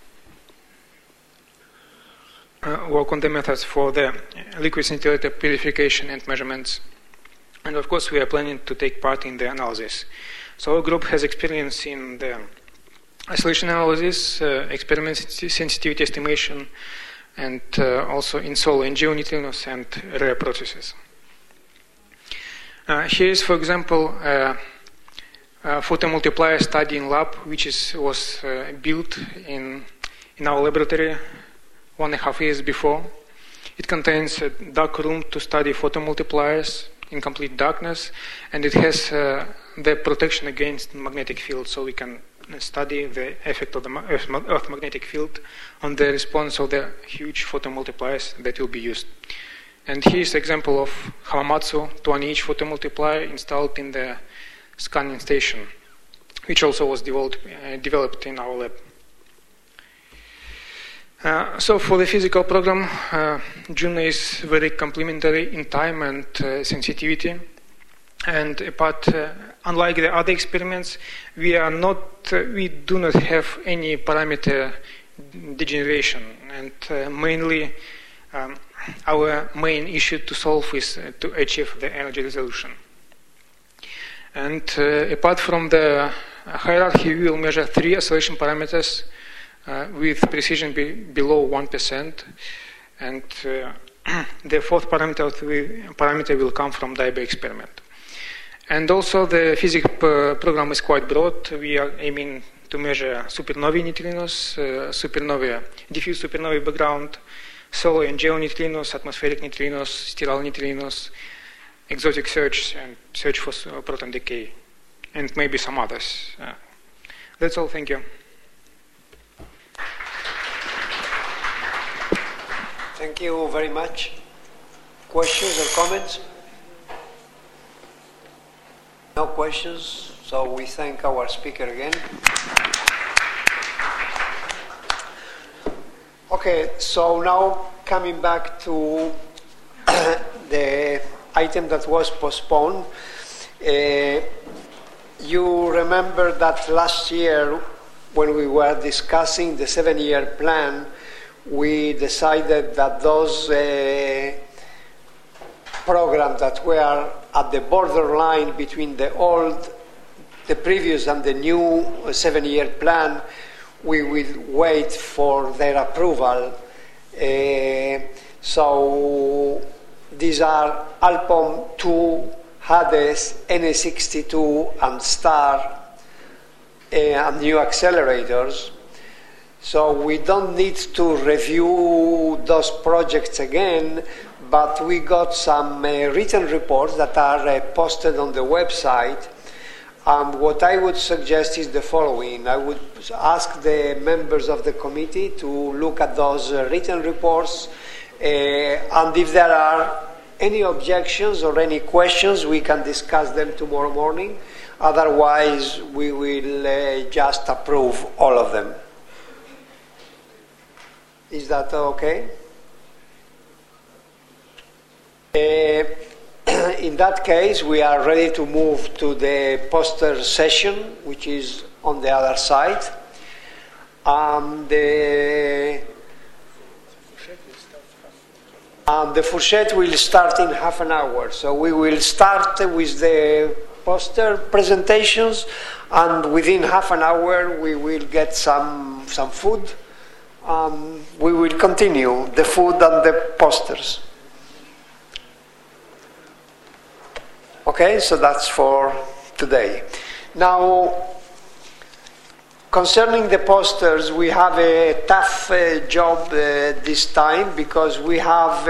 Work on the methods for the liquid scintillator purification and measurements. And of course, we are planning to take part in the analysis. So our group has experience in the isolation analysis, experiment sensitivity estimation, and also in solar and geoneutrinos and rare processes. Here is, for example, a photomultiplier study in lab, which was built in our laboratory 1.5 years before. It contains a dark room to study photomultipliers in complete darkness, and it has the protection against magnetic field, so we can study the effect of the Earth magnetic field on the response of the huge photomultipliers that will be used. And here is an example of Hamamatsu 20-inch photomultiplier installed in the scanning station, which also was developed in our lab. So for the physical program, Juno is very complementary in time and sensitivity. And unlike the other experiments, we do not have any parameter degeneration. And mainly, our main issue to solve is to achieve the energy resolution. And apart from the hierarchy, we will measure 3 oscillation parameters with precision below 1%, and the 4th parameter will come from Daiba experiment. And also the physics program is quite broad. We are aiming to measure supernovae neutrinos, diffuse supernovae background, solar and geoneutrinos, atmospheric neutrinos, sterile neutrinos, exotic search, and search for proton decay, and maybe some others. That's all. Thank you. Thank you very much. Questions or comments? No questions, so we thank our speaker again. Okay, so now coming back to the item that was postponed. You remember that last year when we were discussing the 7-year plan, we decided that those programs that were at the borderline between the previous and the new 7-year plan, we will wait for their approval. So these are Alpom 2, Hades, NA62, and STAR, and new accelerators. So we don't need to review those projects again, but we got some written reports that are posted on the website. And what I would suggest is the following. I would ask the members of the committee to look at those written reports, and if there are any objections or any questions, we can discuss them tomorrow morning. Otherwise, we will just approve all of them. Is that okay? In that case, we are ready to move to the poster session, which is on the other side. And the fourchette will start in half an hour. So we will start with the poster presentations, and within half an hour we will get some food. We will continue the food and the posters. Okay, so that's for today. Now, concerning the posters, we have a tough job this time, because we have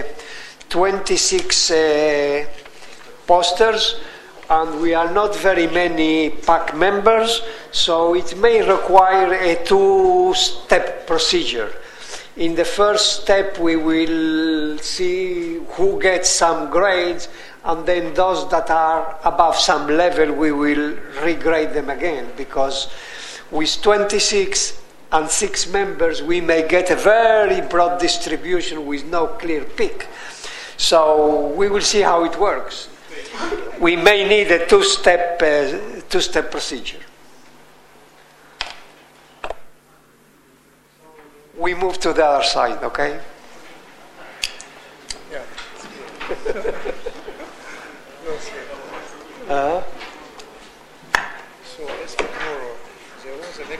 26 posters, and we are not very many PAC members, so it may require a 2-step procedure. In the first step, we will see who gets some grades, and then those that are above some level, we will regrade them again, because with 26 and 6 members, we may get a very broad distribution with no clear peak. So we will see how it works. We may need a two-step procedure. We move to the other side, okay? So as for tomorrow, there was an